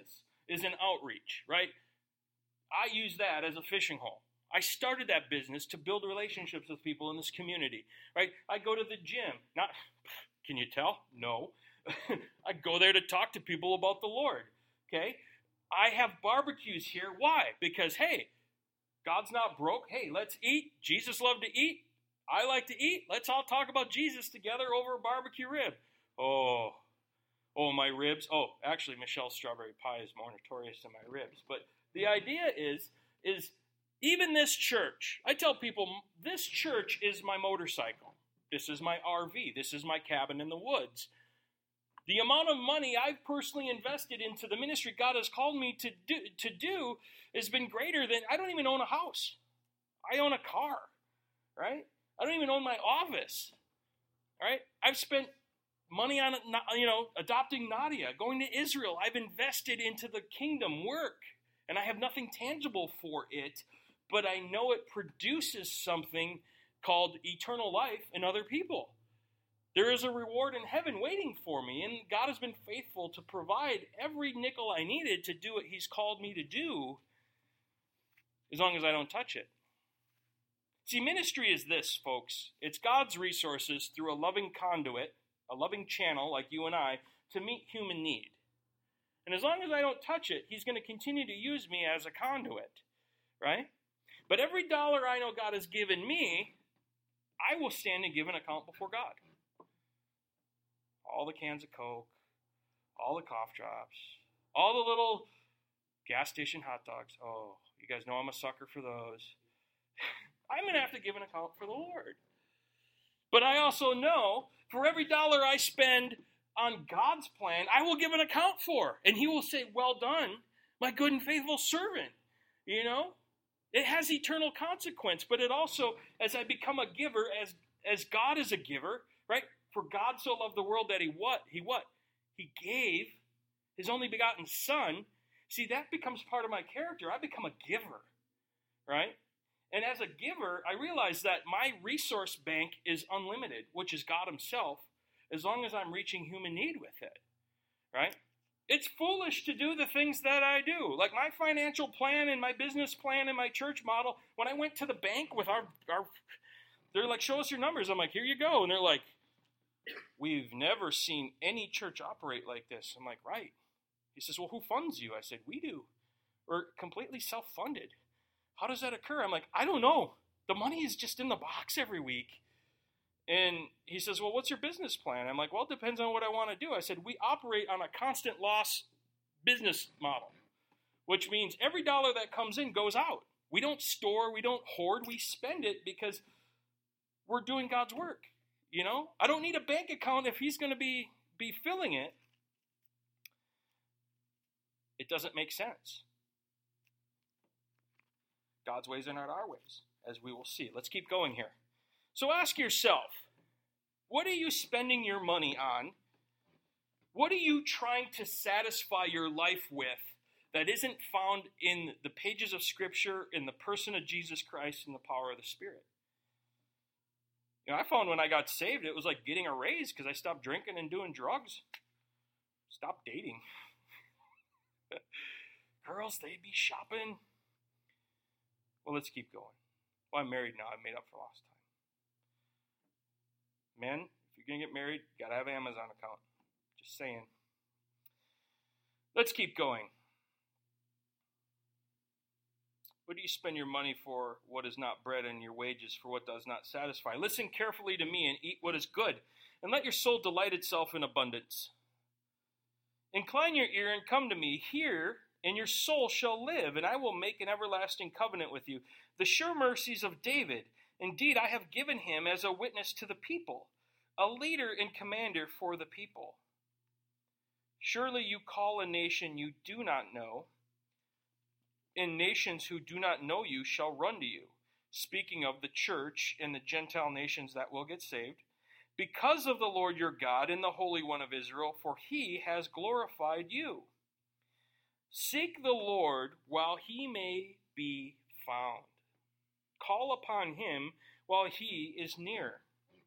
is an outreach, right? I use that as a fishing hole. I started that business to build relationships with people in this community, right? I go to the gym. Not, can you tell? No. I go there to talk to people about the Lord, okay? I have barbecues here. Why? Because, hey, God's not broke. Hey, let's eat. Jesus loved to eat. I like to eat. Let's all talk about Jesus together over a barbecue rib. Oh, oh, my ribs. Oh, actually, Michelle's strawberry pie is more notorious than my ribs. But the idea is, is even this church, I tell people, this church is my motorcycle. This is my R V. This is my cabin in the woods. The amount of money I've personally invested into the ministry God has called me to do, to do has been greater than, I don't even own a house. I own a car, right? I don't even own my office, right? I've spent money on, you know, adopting Nadia, going to Israel. I've invested into the kingdom work, and I have nothing tangible for it, but I know it produces something called eternal life in other people. There is a reward in heaven waiting for me, and God has been faithful to provide every nickel I needed to do what He's called me to do, as long as I don't touch it. See, ministry is this, folks. It's God's resources through a loving conduit, a loving channel like you and I, to meet human need. And as long as I don't touch it, He's going to continue to use me as a conduit, right? But every dollar I know God has given me, I will stand and give an account before God. All the cans of Coke, all the cough drops, all the little gas station hot dogs. Oh, you guys know I'm a sucker for those. I'm going to have to give an account for the Lord. But I also know for every dollar I spend on God's plan, I will give an account for. And He will say, well done, my good and faithful servant. You know, it has eternal consequence. But it also, as I become a giver, as, as God is a giver, right? For God so loved the world that he what? He what? He gave His only begotten Son. See, that becomes part of my character. I become a giver, right? And as a giver, I realize that my resource bank is unlimited, which is God Himself, as long as I'm reaching human need with it, right? It's foolish to do the things that I do. Like my financial plan and my business plan and my church model, when I went to the bank with our, our they're like, show us your numbers. I'm like, here you go. And they're like, we've never seen any church operate like this. I'm like, right. He says, well, who funds you? I said, we do. We're completely self-funded. How does that occur? I'm like, I don't know. The money is just in the box every week. And he says, well, what's your business plan? I'm like, well, it depends on what I want to do. I said, we operate on a constant loss business model, which means every dollar that comes in goes out. We don't store, we don't hoard, we spend it because we're doing God's work. You know, I don't need a bank account if He's going to be, be filling it. It doesn't make sense. God's ways are not our ways, as we will see. Let's keep going here. So ask yourself, what are you spending your money on? What are you trying to satisfy your life with that isn't found in the pages of Scripture, in the person of Jesus Christ, and the power of the Spirit? You know, I found when I got saved, it was like getting a raise because I stopped drinking and doing drugs. Stopped dating. Girls, they'd be shopping. Well, let's keep going. Well, I'm married now. I've made up for lost time. Men, if you're going to get married, you got to have an Amazon account. Just saying. Let's keep going. What do you spend your money for what is not bread, and your wages for what does not satisfy? Listen carefully to me and eat what is good, and let your soul delight itself in abundance. Incline your ear and come to me. Hear, and your soul shall live, and I will make an everlasting covenant with you. The sure mercies of David, indeed I have given him as a witness to the people, a leader and commander for the people. Surely you call a nation you do not know, and nations who do not know you shall run to you. Speaking of the church and the Gentile nations that will get saved, because of the Lord your God and the Holy One of Israel, for He has glorified you. Seek the Lord while He may be found. Call upon Him while He is near.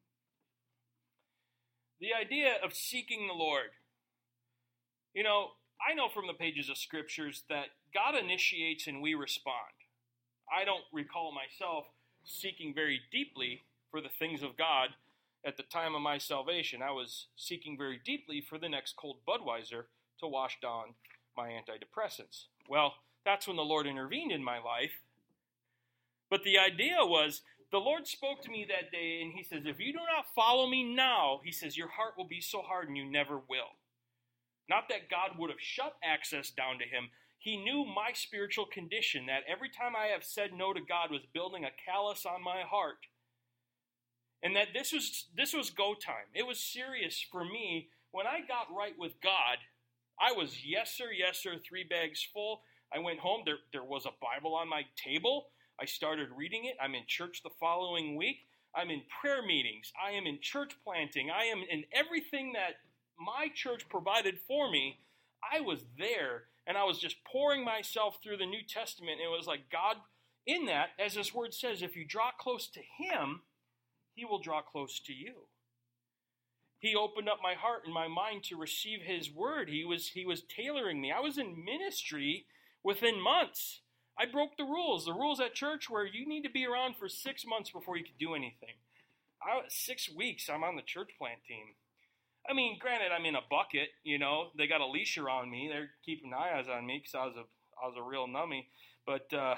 The idea of seeking the Lord. You know, I know from the pages of scriptures that God initiates and we respond. I don't recall myself seeking very deeply for the things of God at the time of my salvation. I was seeking very deeply for the next cold Budweiser to wash down my antidepressants. Well, that's when the Lord intervened in my life. But the idea was, the Lord spoke to me that day, and he says, if you do not follow me now, he says, your heart will be so hardened you never will. Not that God would have shut access down to him. He knew my spiritual condition, that every time I have said no to God was building a callus on my heart. And that this was this was go time. It was serious for me. When I got right with God, I was yes sir, yes sir, three bags full. I went home. There, there was a Bible on my table. I started reading it. I'm in church the following week. I'm in prayer meetings. I am in church planting. I am in everything that my church provided for me. I was there, and I was just pouring myself through the New Testament. It was like God, in that, as this word says, if you draw close to him, he will draw close to you. He opened up my heart and my mind to receive his word. He was, he was tailoring me. I was in ministry within months. I broke the rules. The rules at church where you need to be around for six months before you can do anything. I, six weeks, I'm on the church plant team. I mean, granted, I'm in a bucket, you know. They got a leash around me. They're keeping eyes on me because I was a, I was a real nummy. But uh,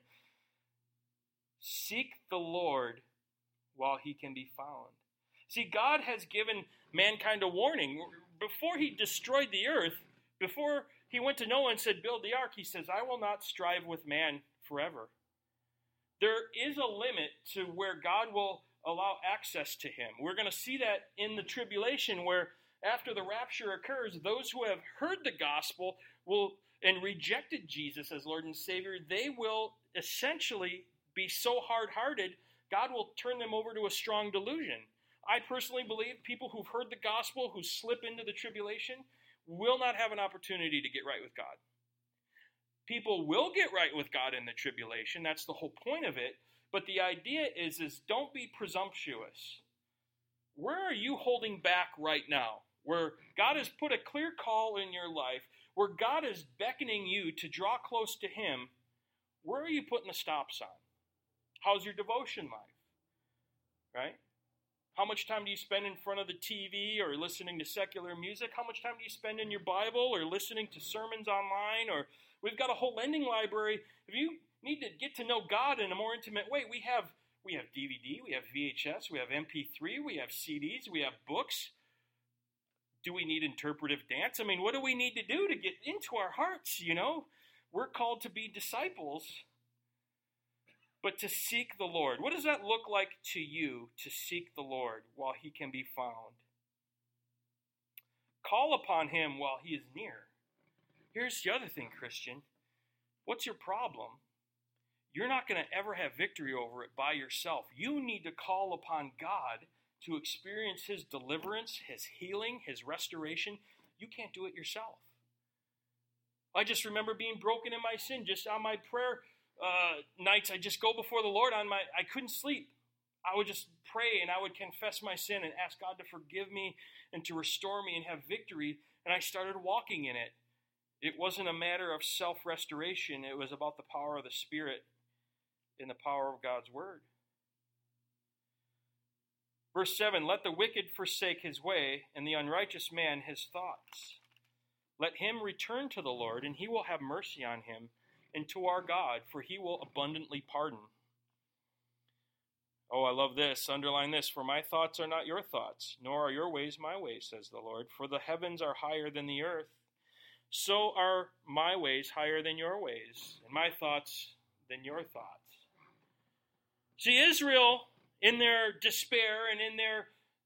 seek the Lord while he can be found. See, God has given mankind a warning. Before he destroyed the earth, before he went to Noah and said, build the ark, he says, I will not strive with man forever. There is a limit to where God will allow access to him. We're going to see that in the tribulation, where after the rapture occurs, those who have heard the gospel will and rejected Jesus as Lord and Savior, they will essentially be so hard-hearted, God will turn them over to a strong delusion. I personally believe people who've heard the gospel, who slip into the tribulation, will not have an opportunity to get right with God. People will get right with God in the tribulation. That's the whole point of it. But the idea is, is don't be presumptuous. Where are you holding back right now? Where God has put a clear call in your life, where God is beckoning you to draw close to him, where are you putting the stops on? How's your devotion life? Right? How much time do you spend in front of the T V or listening to secular music? How much time do you spend in your Bible or listening to sermons online? Or we've got a whole lending library. If you need to get to know God in a more intimate way, we have we have D V D, we have V H S, we have M P three, we have C Ds, we have books. Do we need interpretive dance? I mean, what do we need to do to get into our hearts, you know? We're called to be disciples, but to seek the Lord. What does that look like to you, to seek the Lord while he can be found? Call upon him while he is near. Here's the other thing, Christian. What's your problem? You're not going to ever have victory over it by yourself. You need to call upon God to experience his deliverance, his healing, his restoration. You can't do it yourself. I just remember being broken in my sin. Just on my prayer uh, nights, I just go before the Lord on my, I couldn't sleep. I would just pray and I would confess my sin and ask God to forgive me and to restore me and have victory. And I started walking in it. It wasn't a matter of self-restoration. It was about the power of the Spirit and the power of God's Word. Verse seven, let the wicked forsake his way, and the unrighteous man his thoughts. Let him return to the Lord, and he will have mercy on him, and to our God, for he will abundantly pardon. Oh, I love this. Underline this. For my thoughts are not your thoughts, nor are your ways my ways, says the Lord. For the heavens are higher than the earth, so are my ways higher than your ways, and my thoughts than your thoughts. See, Israel, in their despair and in their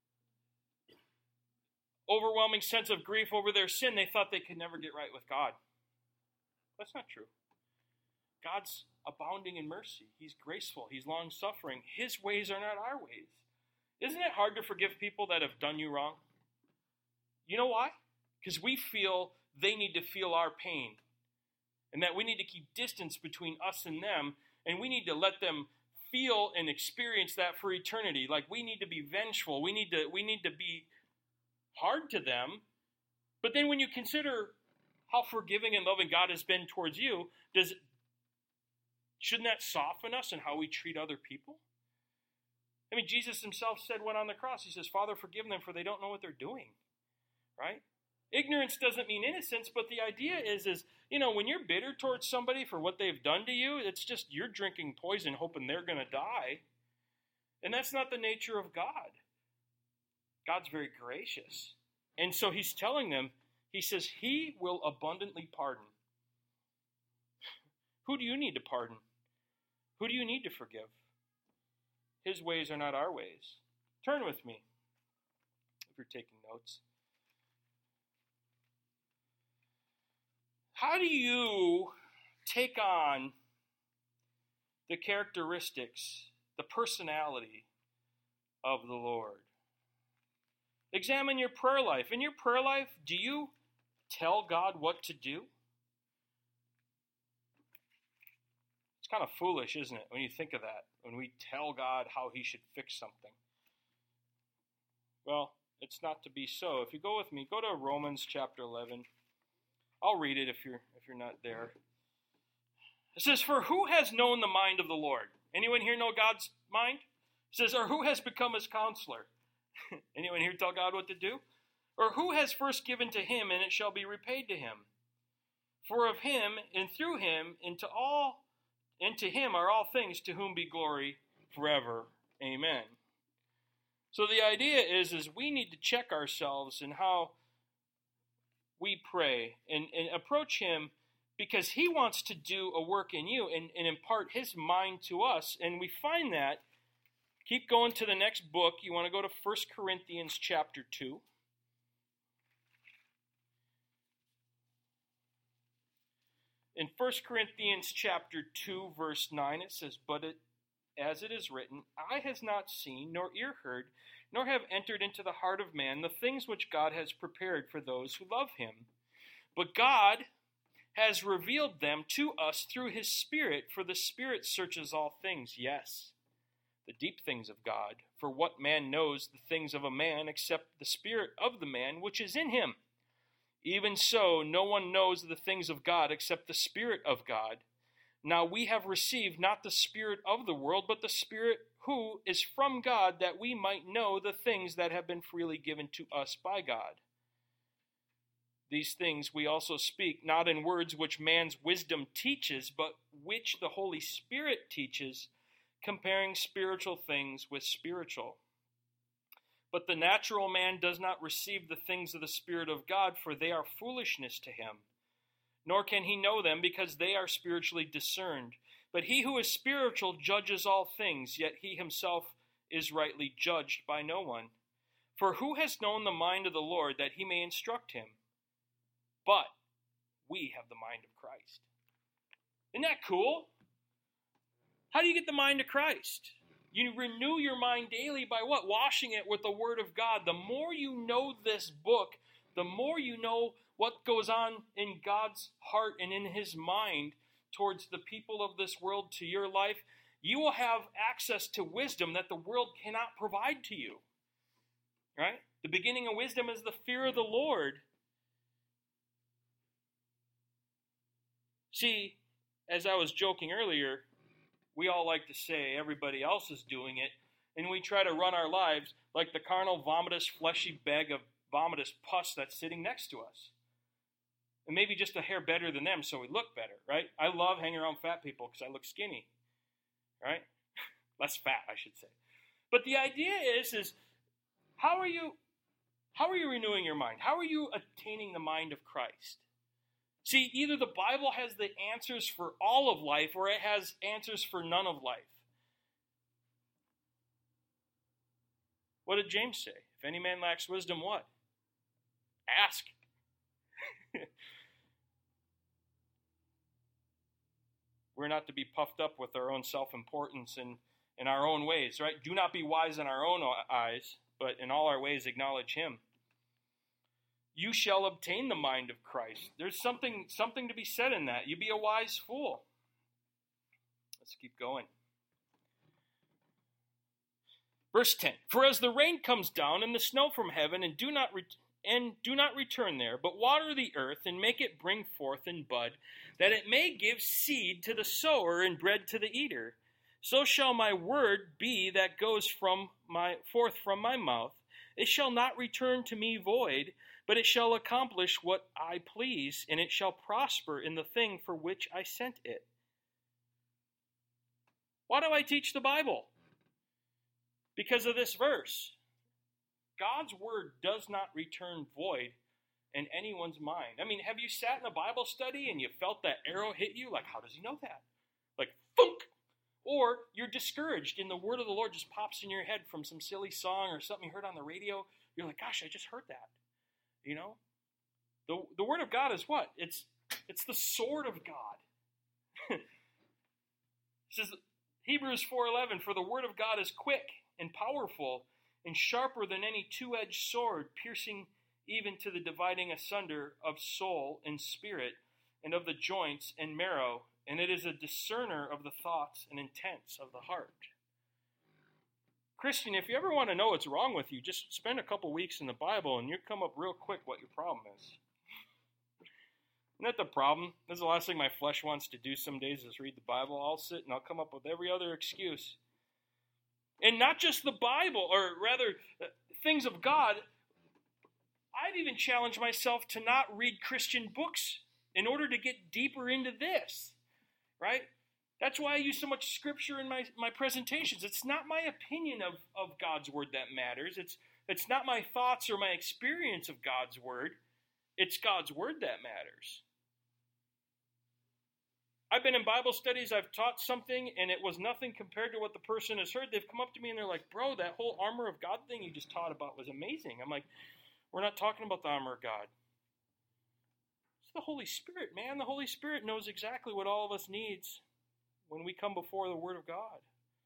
overwhelming sense of grief over their sin, they thought they could never get right with God. That's not true. God's abounding in mercy. He's graceful. He's long-suffering. His ways are not our ways. Isn't it hard to forgive people that have done you wrong? You know why? Because we feel they need to feel our pain, and that we need to keep distance between us and them, and we need to let them feel and experience that for eternity. Like, we need to be vengeful. We need to we need to be hard to them. But then when you consider how forgiving and loving God has been towards you, does shouldn't that soften us in how we treat other people? I mean, Jesus himself said when on the cross, he says, Father, forgive them, for they don't know what they're doing. Right? Ignorance doesn't mean innocence, but the idea is, is, you know, when you're bitter towards somebody for what they've done to you, it's just you're drinking poison hoping they're going to die. And that's not the nature of God. God's very gracious. And so he's telling them, he says, he will abundantly pardon. Who do you need to pardon? Who do you need to forgive? His ways are not our ways. Turn with me, if you're taking notes. How do you take on the characteristics, the personality of the Lord? Examine your prayer life. In your prayer life, do you tell God what to do? It's kind of foolish, isn't it, when you think of that, when we tell God how he should fix something. Well, it's not to be so. If you go with me, go to Romans chapter eleven. I'll read it if you're if you're not there. It says, for who has known the mind of the Lord? Anyone here know God's mind? It says, or who has become his counselor? Anyone here tell God what to do? Or who has first given to him, and it shall be repaid to him? For of him, and through him, and to all, and to him are all things, to whom be glory forever. Amen. So the idea is, is we need to check ourselves in how we pray and, and approach him, because he wants to do a work in you and, and impart his mind to us. And we find that. Keep going to the next book. You want to go to First Corinthians chapter two. In First Corinthians chapter two, verse nine, it says, but it, as it is written, eye has not seen, nor ear heard, nor have entered into the heart of man the things which God has prepared for those who love him. But God has revealed them to us through his Spirit, for the Spirit searches all things, yes, the deep things of God. For what man knows the things of a man except the spirit of the man which is in him? Even so, no one knows the things of God except the Spirit of God. Now we have received not the spirit of the world, but the Spirit who is from God, that we might know the things that have been freely given to us by God. These things we also speak, not in words which man's wisdom teaches, but which the Holy Spirit teaches, comparing spiritual things with spiritual. But the natural man does not receive the things of the Spirit of God, for they are foolishness to him. Nor can he know them, because they are spiritually discerned. But he who is spiritual judges all things, yet he himself is rightly judged by no one. For who has known the mind of the Lord, that he may instruct him? But we have the mind of Christ. Isn't that cool? How do you get the mind of Christ? You renew your mind daily by what? Washing it with the Word of God. The more you know this book, the more you know what goes on in God's heart and in his mind towards the people of this world, to your life, you will have access to wisdom that the world cannot provide to you. Right? The beginning of wisdom is the fear of the Lord. See, as I was joking earlier, we all like to say everybody else is doing it, and we try to run our lives like the carnal, vomitous, fleshy bag of vomitous pus that's sitting next to us. And maybe just a hair better than them so we look better, right? I love hanging around fat people because I look skinny, right? Less fat, I should say. But the idea is, is how are you, how are you renewing your mind? How are you attaining the mind of Christ? See, either the Bible has the answers for all of life, or it has answers for none of life. What did James say? If any man lacks wisdom, what? Ask. We're not to be puffed up with our own self-importance and in our own ways, right? Do not be wise in our own eyes, but in all our ways acknowledge him. You shall obtain the mind of Christ. There's something, something to be said in that. You be a wise fool. Let's keep going. Verse ten. For as the rain comes down and the snow from heaven, and do not re- and do not return there, but water the earth and make it bring forth and bud, that it may give seed to the sower and bread to the eater. So shall my word be that goes from my forth from my mouth. It shall not return to me void, but it shall accomplish what I please, and it shall prosper in the thing for which I sent it. Why do I teach the Bible? Because of this verse. God's word does not return void in anyone's mind. I mean, have you sat in a Bible study and you felt that arrow hit you? Like, how does he know that? Like, thunk! Or you're discouraged and the word of the Lord just pops in your head from some silly song or something you heard on the radio. You're like, gosh, I just heard that. You know? The, the word of God is what? It's, it's the sword of God. It says, Hebrews four eleven, for the word of God is quick and powerful and sharper than any two-edged sword, piercing even to the dividing asunder of soul and spirit, and of the joints and marrow, and it is a discerner of the thoughts and intents of the heart. Christian, if you ever want to know what's wrong with you, just spend a couple weeks in the Bible, and you'll come up real quick what your problem is. Isn't that the problem? This is the last thing my flesh wants to do some days is read the Bible. I'll sit and I'll come up with every other excuse. And not just the Bible, or rather, uh, things of God. I've even challenged myself to not read Christian books in order to get deeper into this, right? That's why I use so much scripture in my, my presentations. It's not my opinion of, of God's word that matters. It's, it's not my thoughts or my experience of God's word. It's God's word that matters. I've been in Bible studies, I've taught something, and it was nothing compared to what the person has heard. They've come up to me and they're like, bro, that whole armor of God thing you just taught about was amazing. I'm like, we're not talking about the armor of God. It's the Holy Spirit, man. The Holy Spirit knows exactly what all of us needs when we come before the Word of God.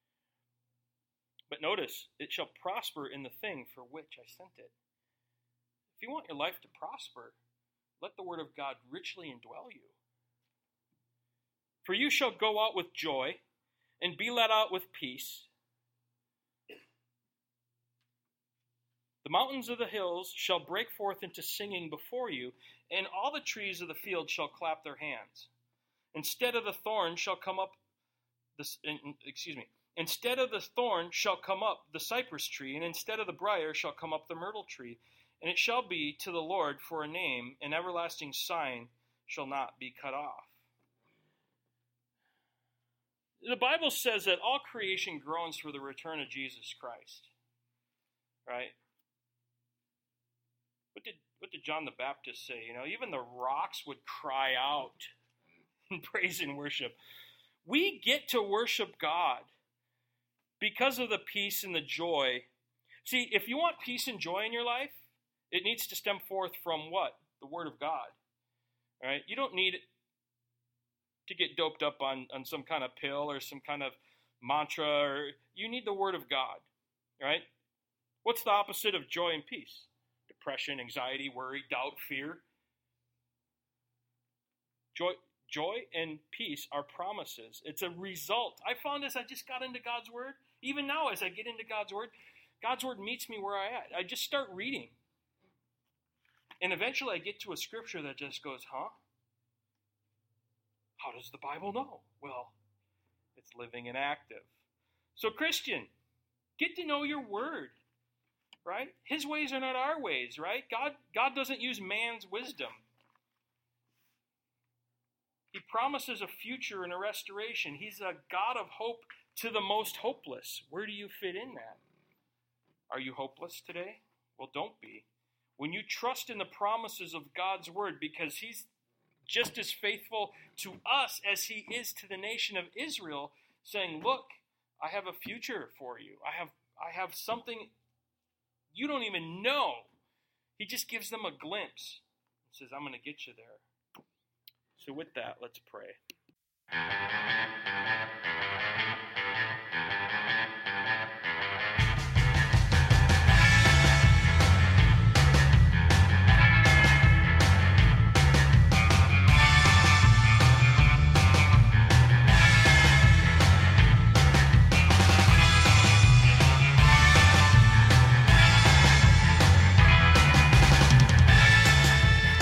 But notice, it shall prosper in the thing for which I sent it. If you want your life to prosper, let the Word of God richly indwell you. For you shall go out with joy, and be let out with peace. The mountains of the hills shall break forth into singing before you, and all the trees of the field shall clap their hands. Instead of the thorn shall come up, this, excuse me, instead of the thorn shall come up the cypress tree, and instead of the briar shall come up the myrtle tree. And it shall be to the Lord for a name, an everlasting sign shall not be cut off. The Bible says that all creation groans for the return of Jesus Christ. Right? What did what did John the Baptist say? You know, even the rocks would cry out in praise and worship. We get to worship God because of the peace and the joy. See, if you want peace and joy in your life, it needs to stem forth from what? The Word of God. All right? You don't need to get doped up on, on some kind of pill or some kind of mantra. Or you need the Word of God. All right? What's the opposite of joy and peace? Depression, anxiety, worry, doubt, fear. Joy, joy and peace are promises. It's a result. I found as I just got into God's Word, even now as I get into God's Word, God's Word meets me where I'm at. I just start reading. And eventually I get to a scripture that just goes, huh? How does the Bible know? Well, it's living and active. So Christian, get to know your Word, right? His ways are not our ways, right? God, God doesn't use man's wisdom. He promises a future and a restoration. He's a God of hope to the most hopeless. Where do you fit in that? Are you hopeless today? Well, don't be. When you trust in the promises of God's Word, because He's just as faithful to us as He is to the nation of Israel, saying, look, I have a future for you. I have, I have something you don't even know. He just gives them a glimpse. He says, I'm going to get you there. So with that, let's pray.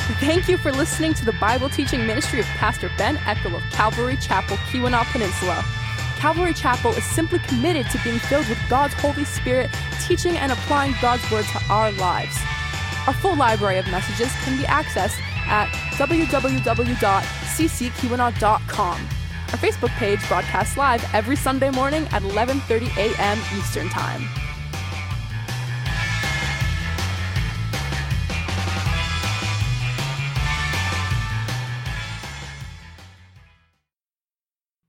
Thank you for listening to the Bible teaching ministry of Pastor Ben Eckel of Calvary Chapel, Keweenaw Peninsula. Calvary Chapel is simply committed to being filled with God's Holy Spirit, teaching and applying God's Word to our lives. Our full library of messages can be accessed at w w w dot c c keweenaw dot com. Our Facebook page broadcasts live every Sunday morning at eleven thirty a.m. Eastern Time.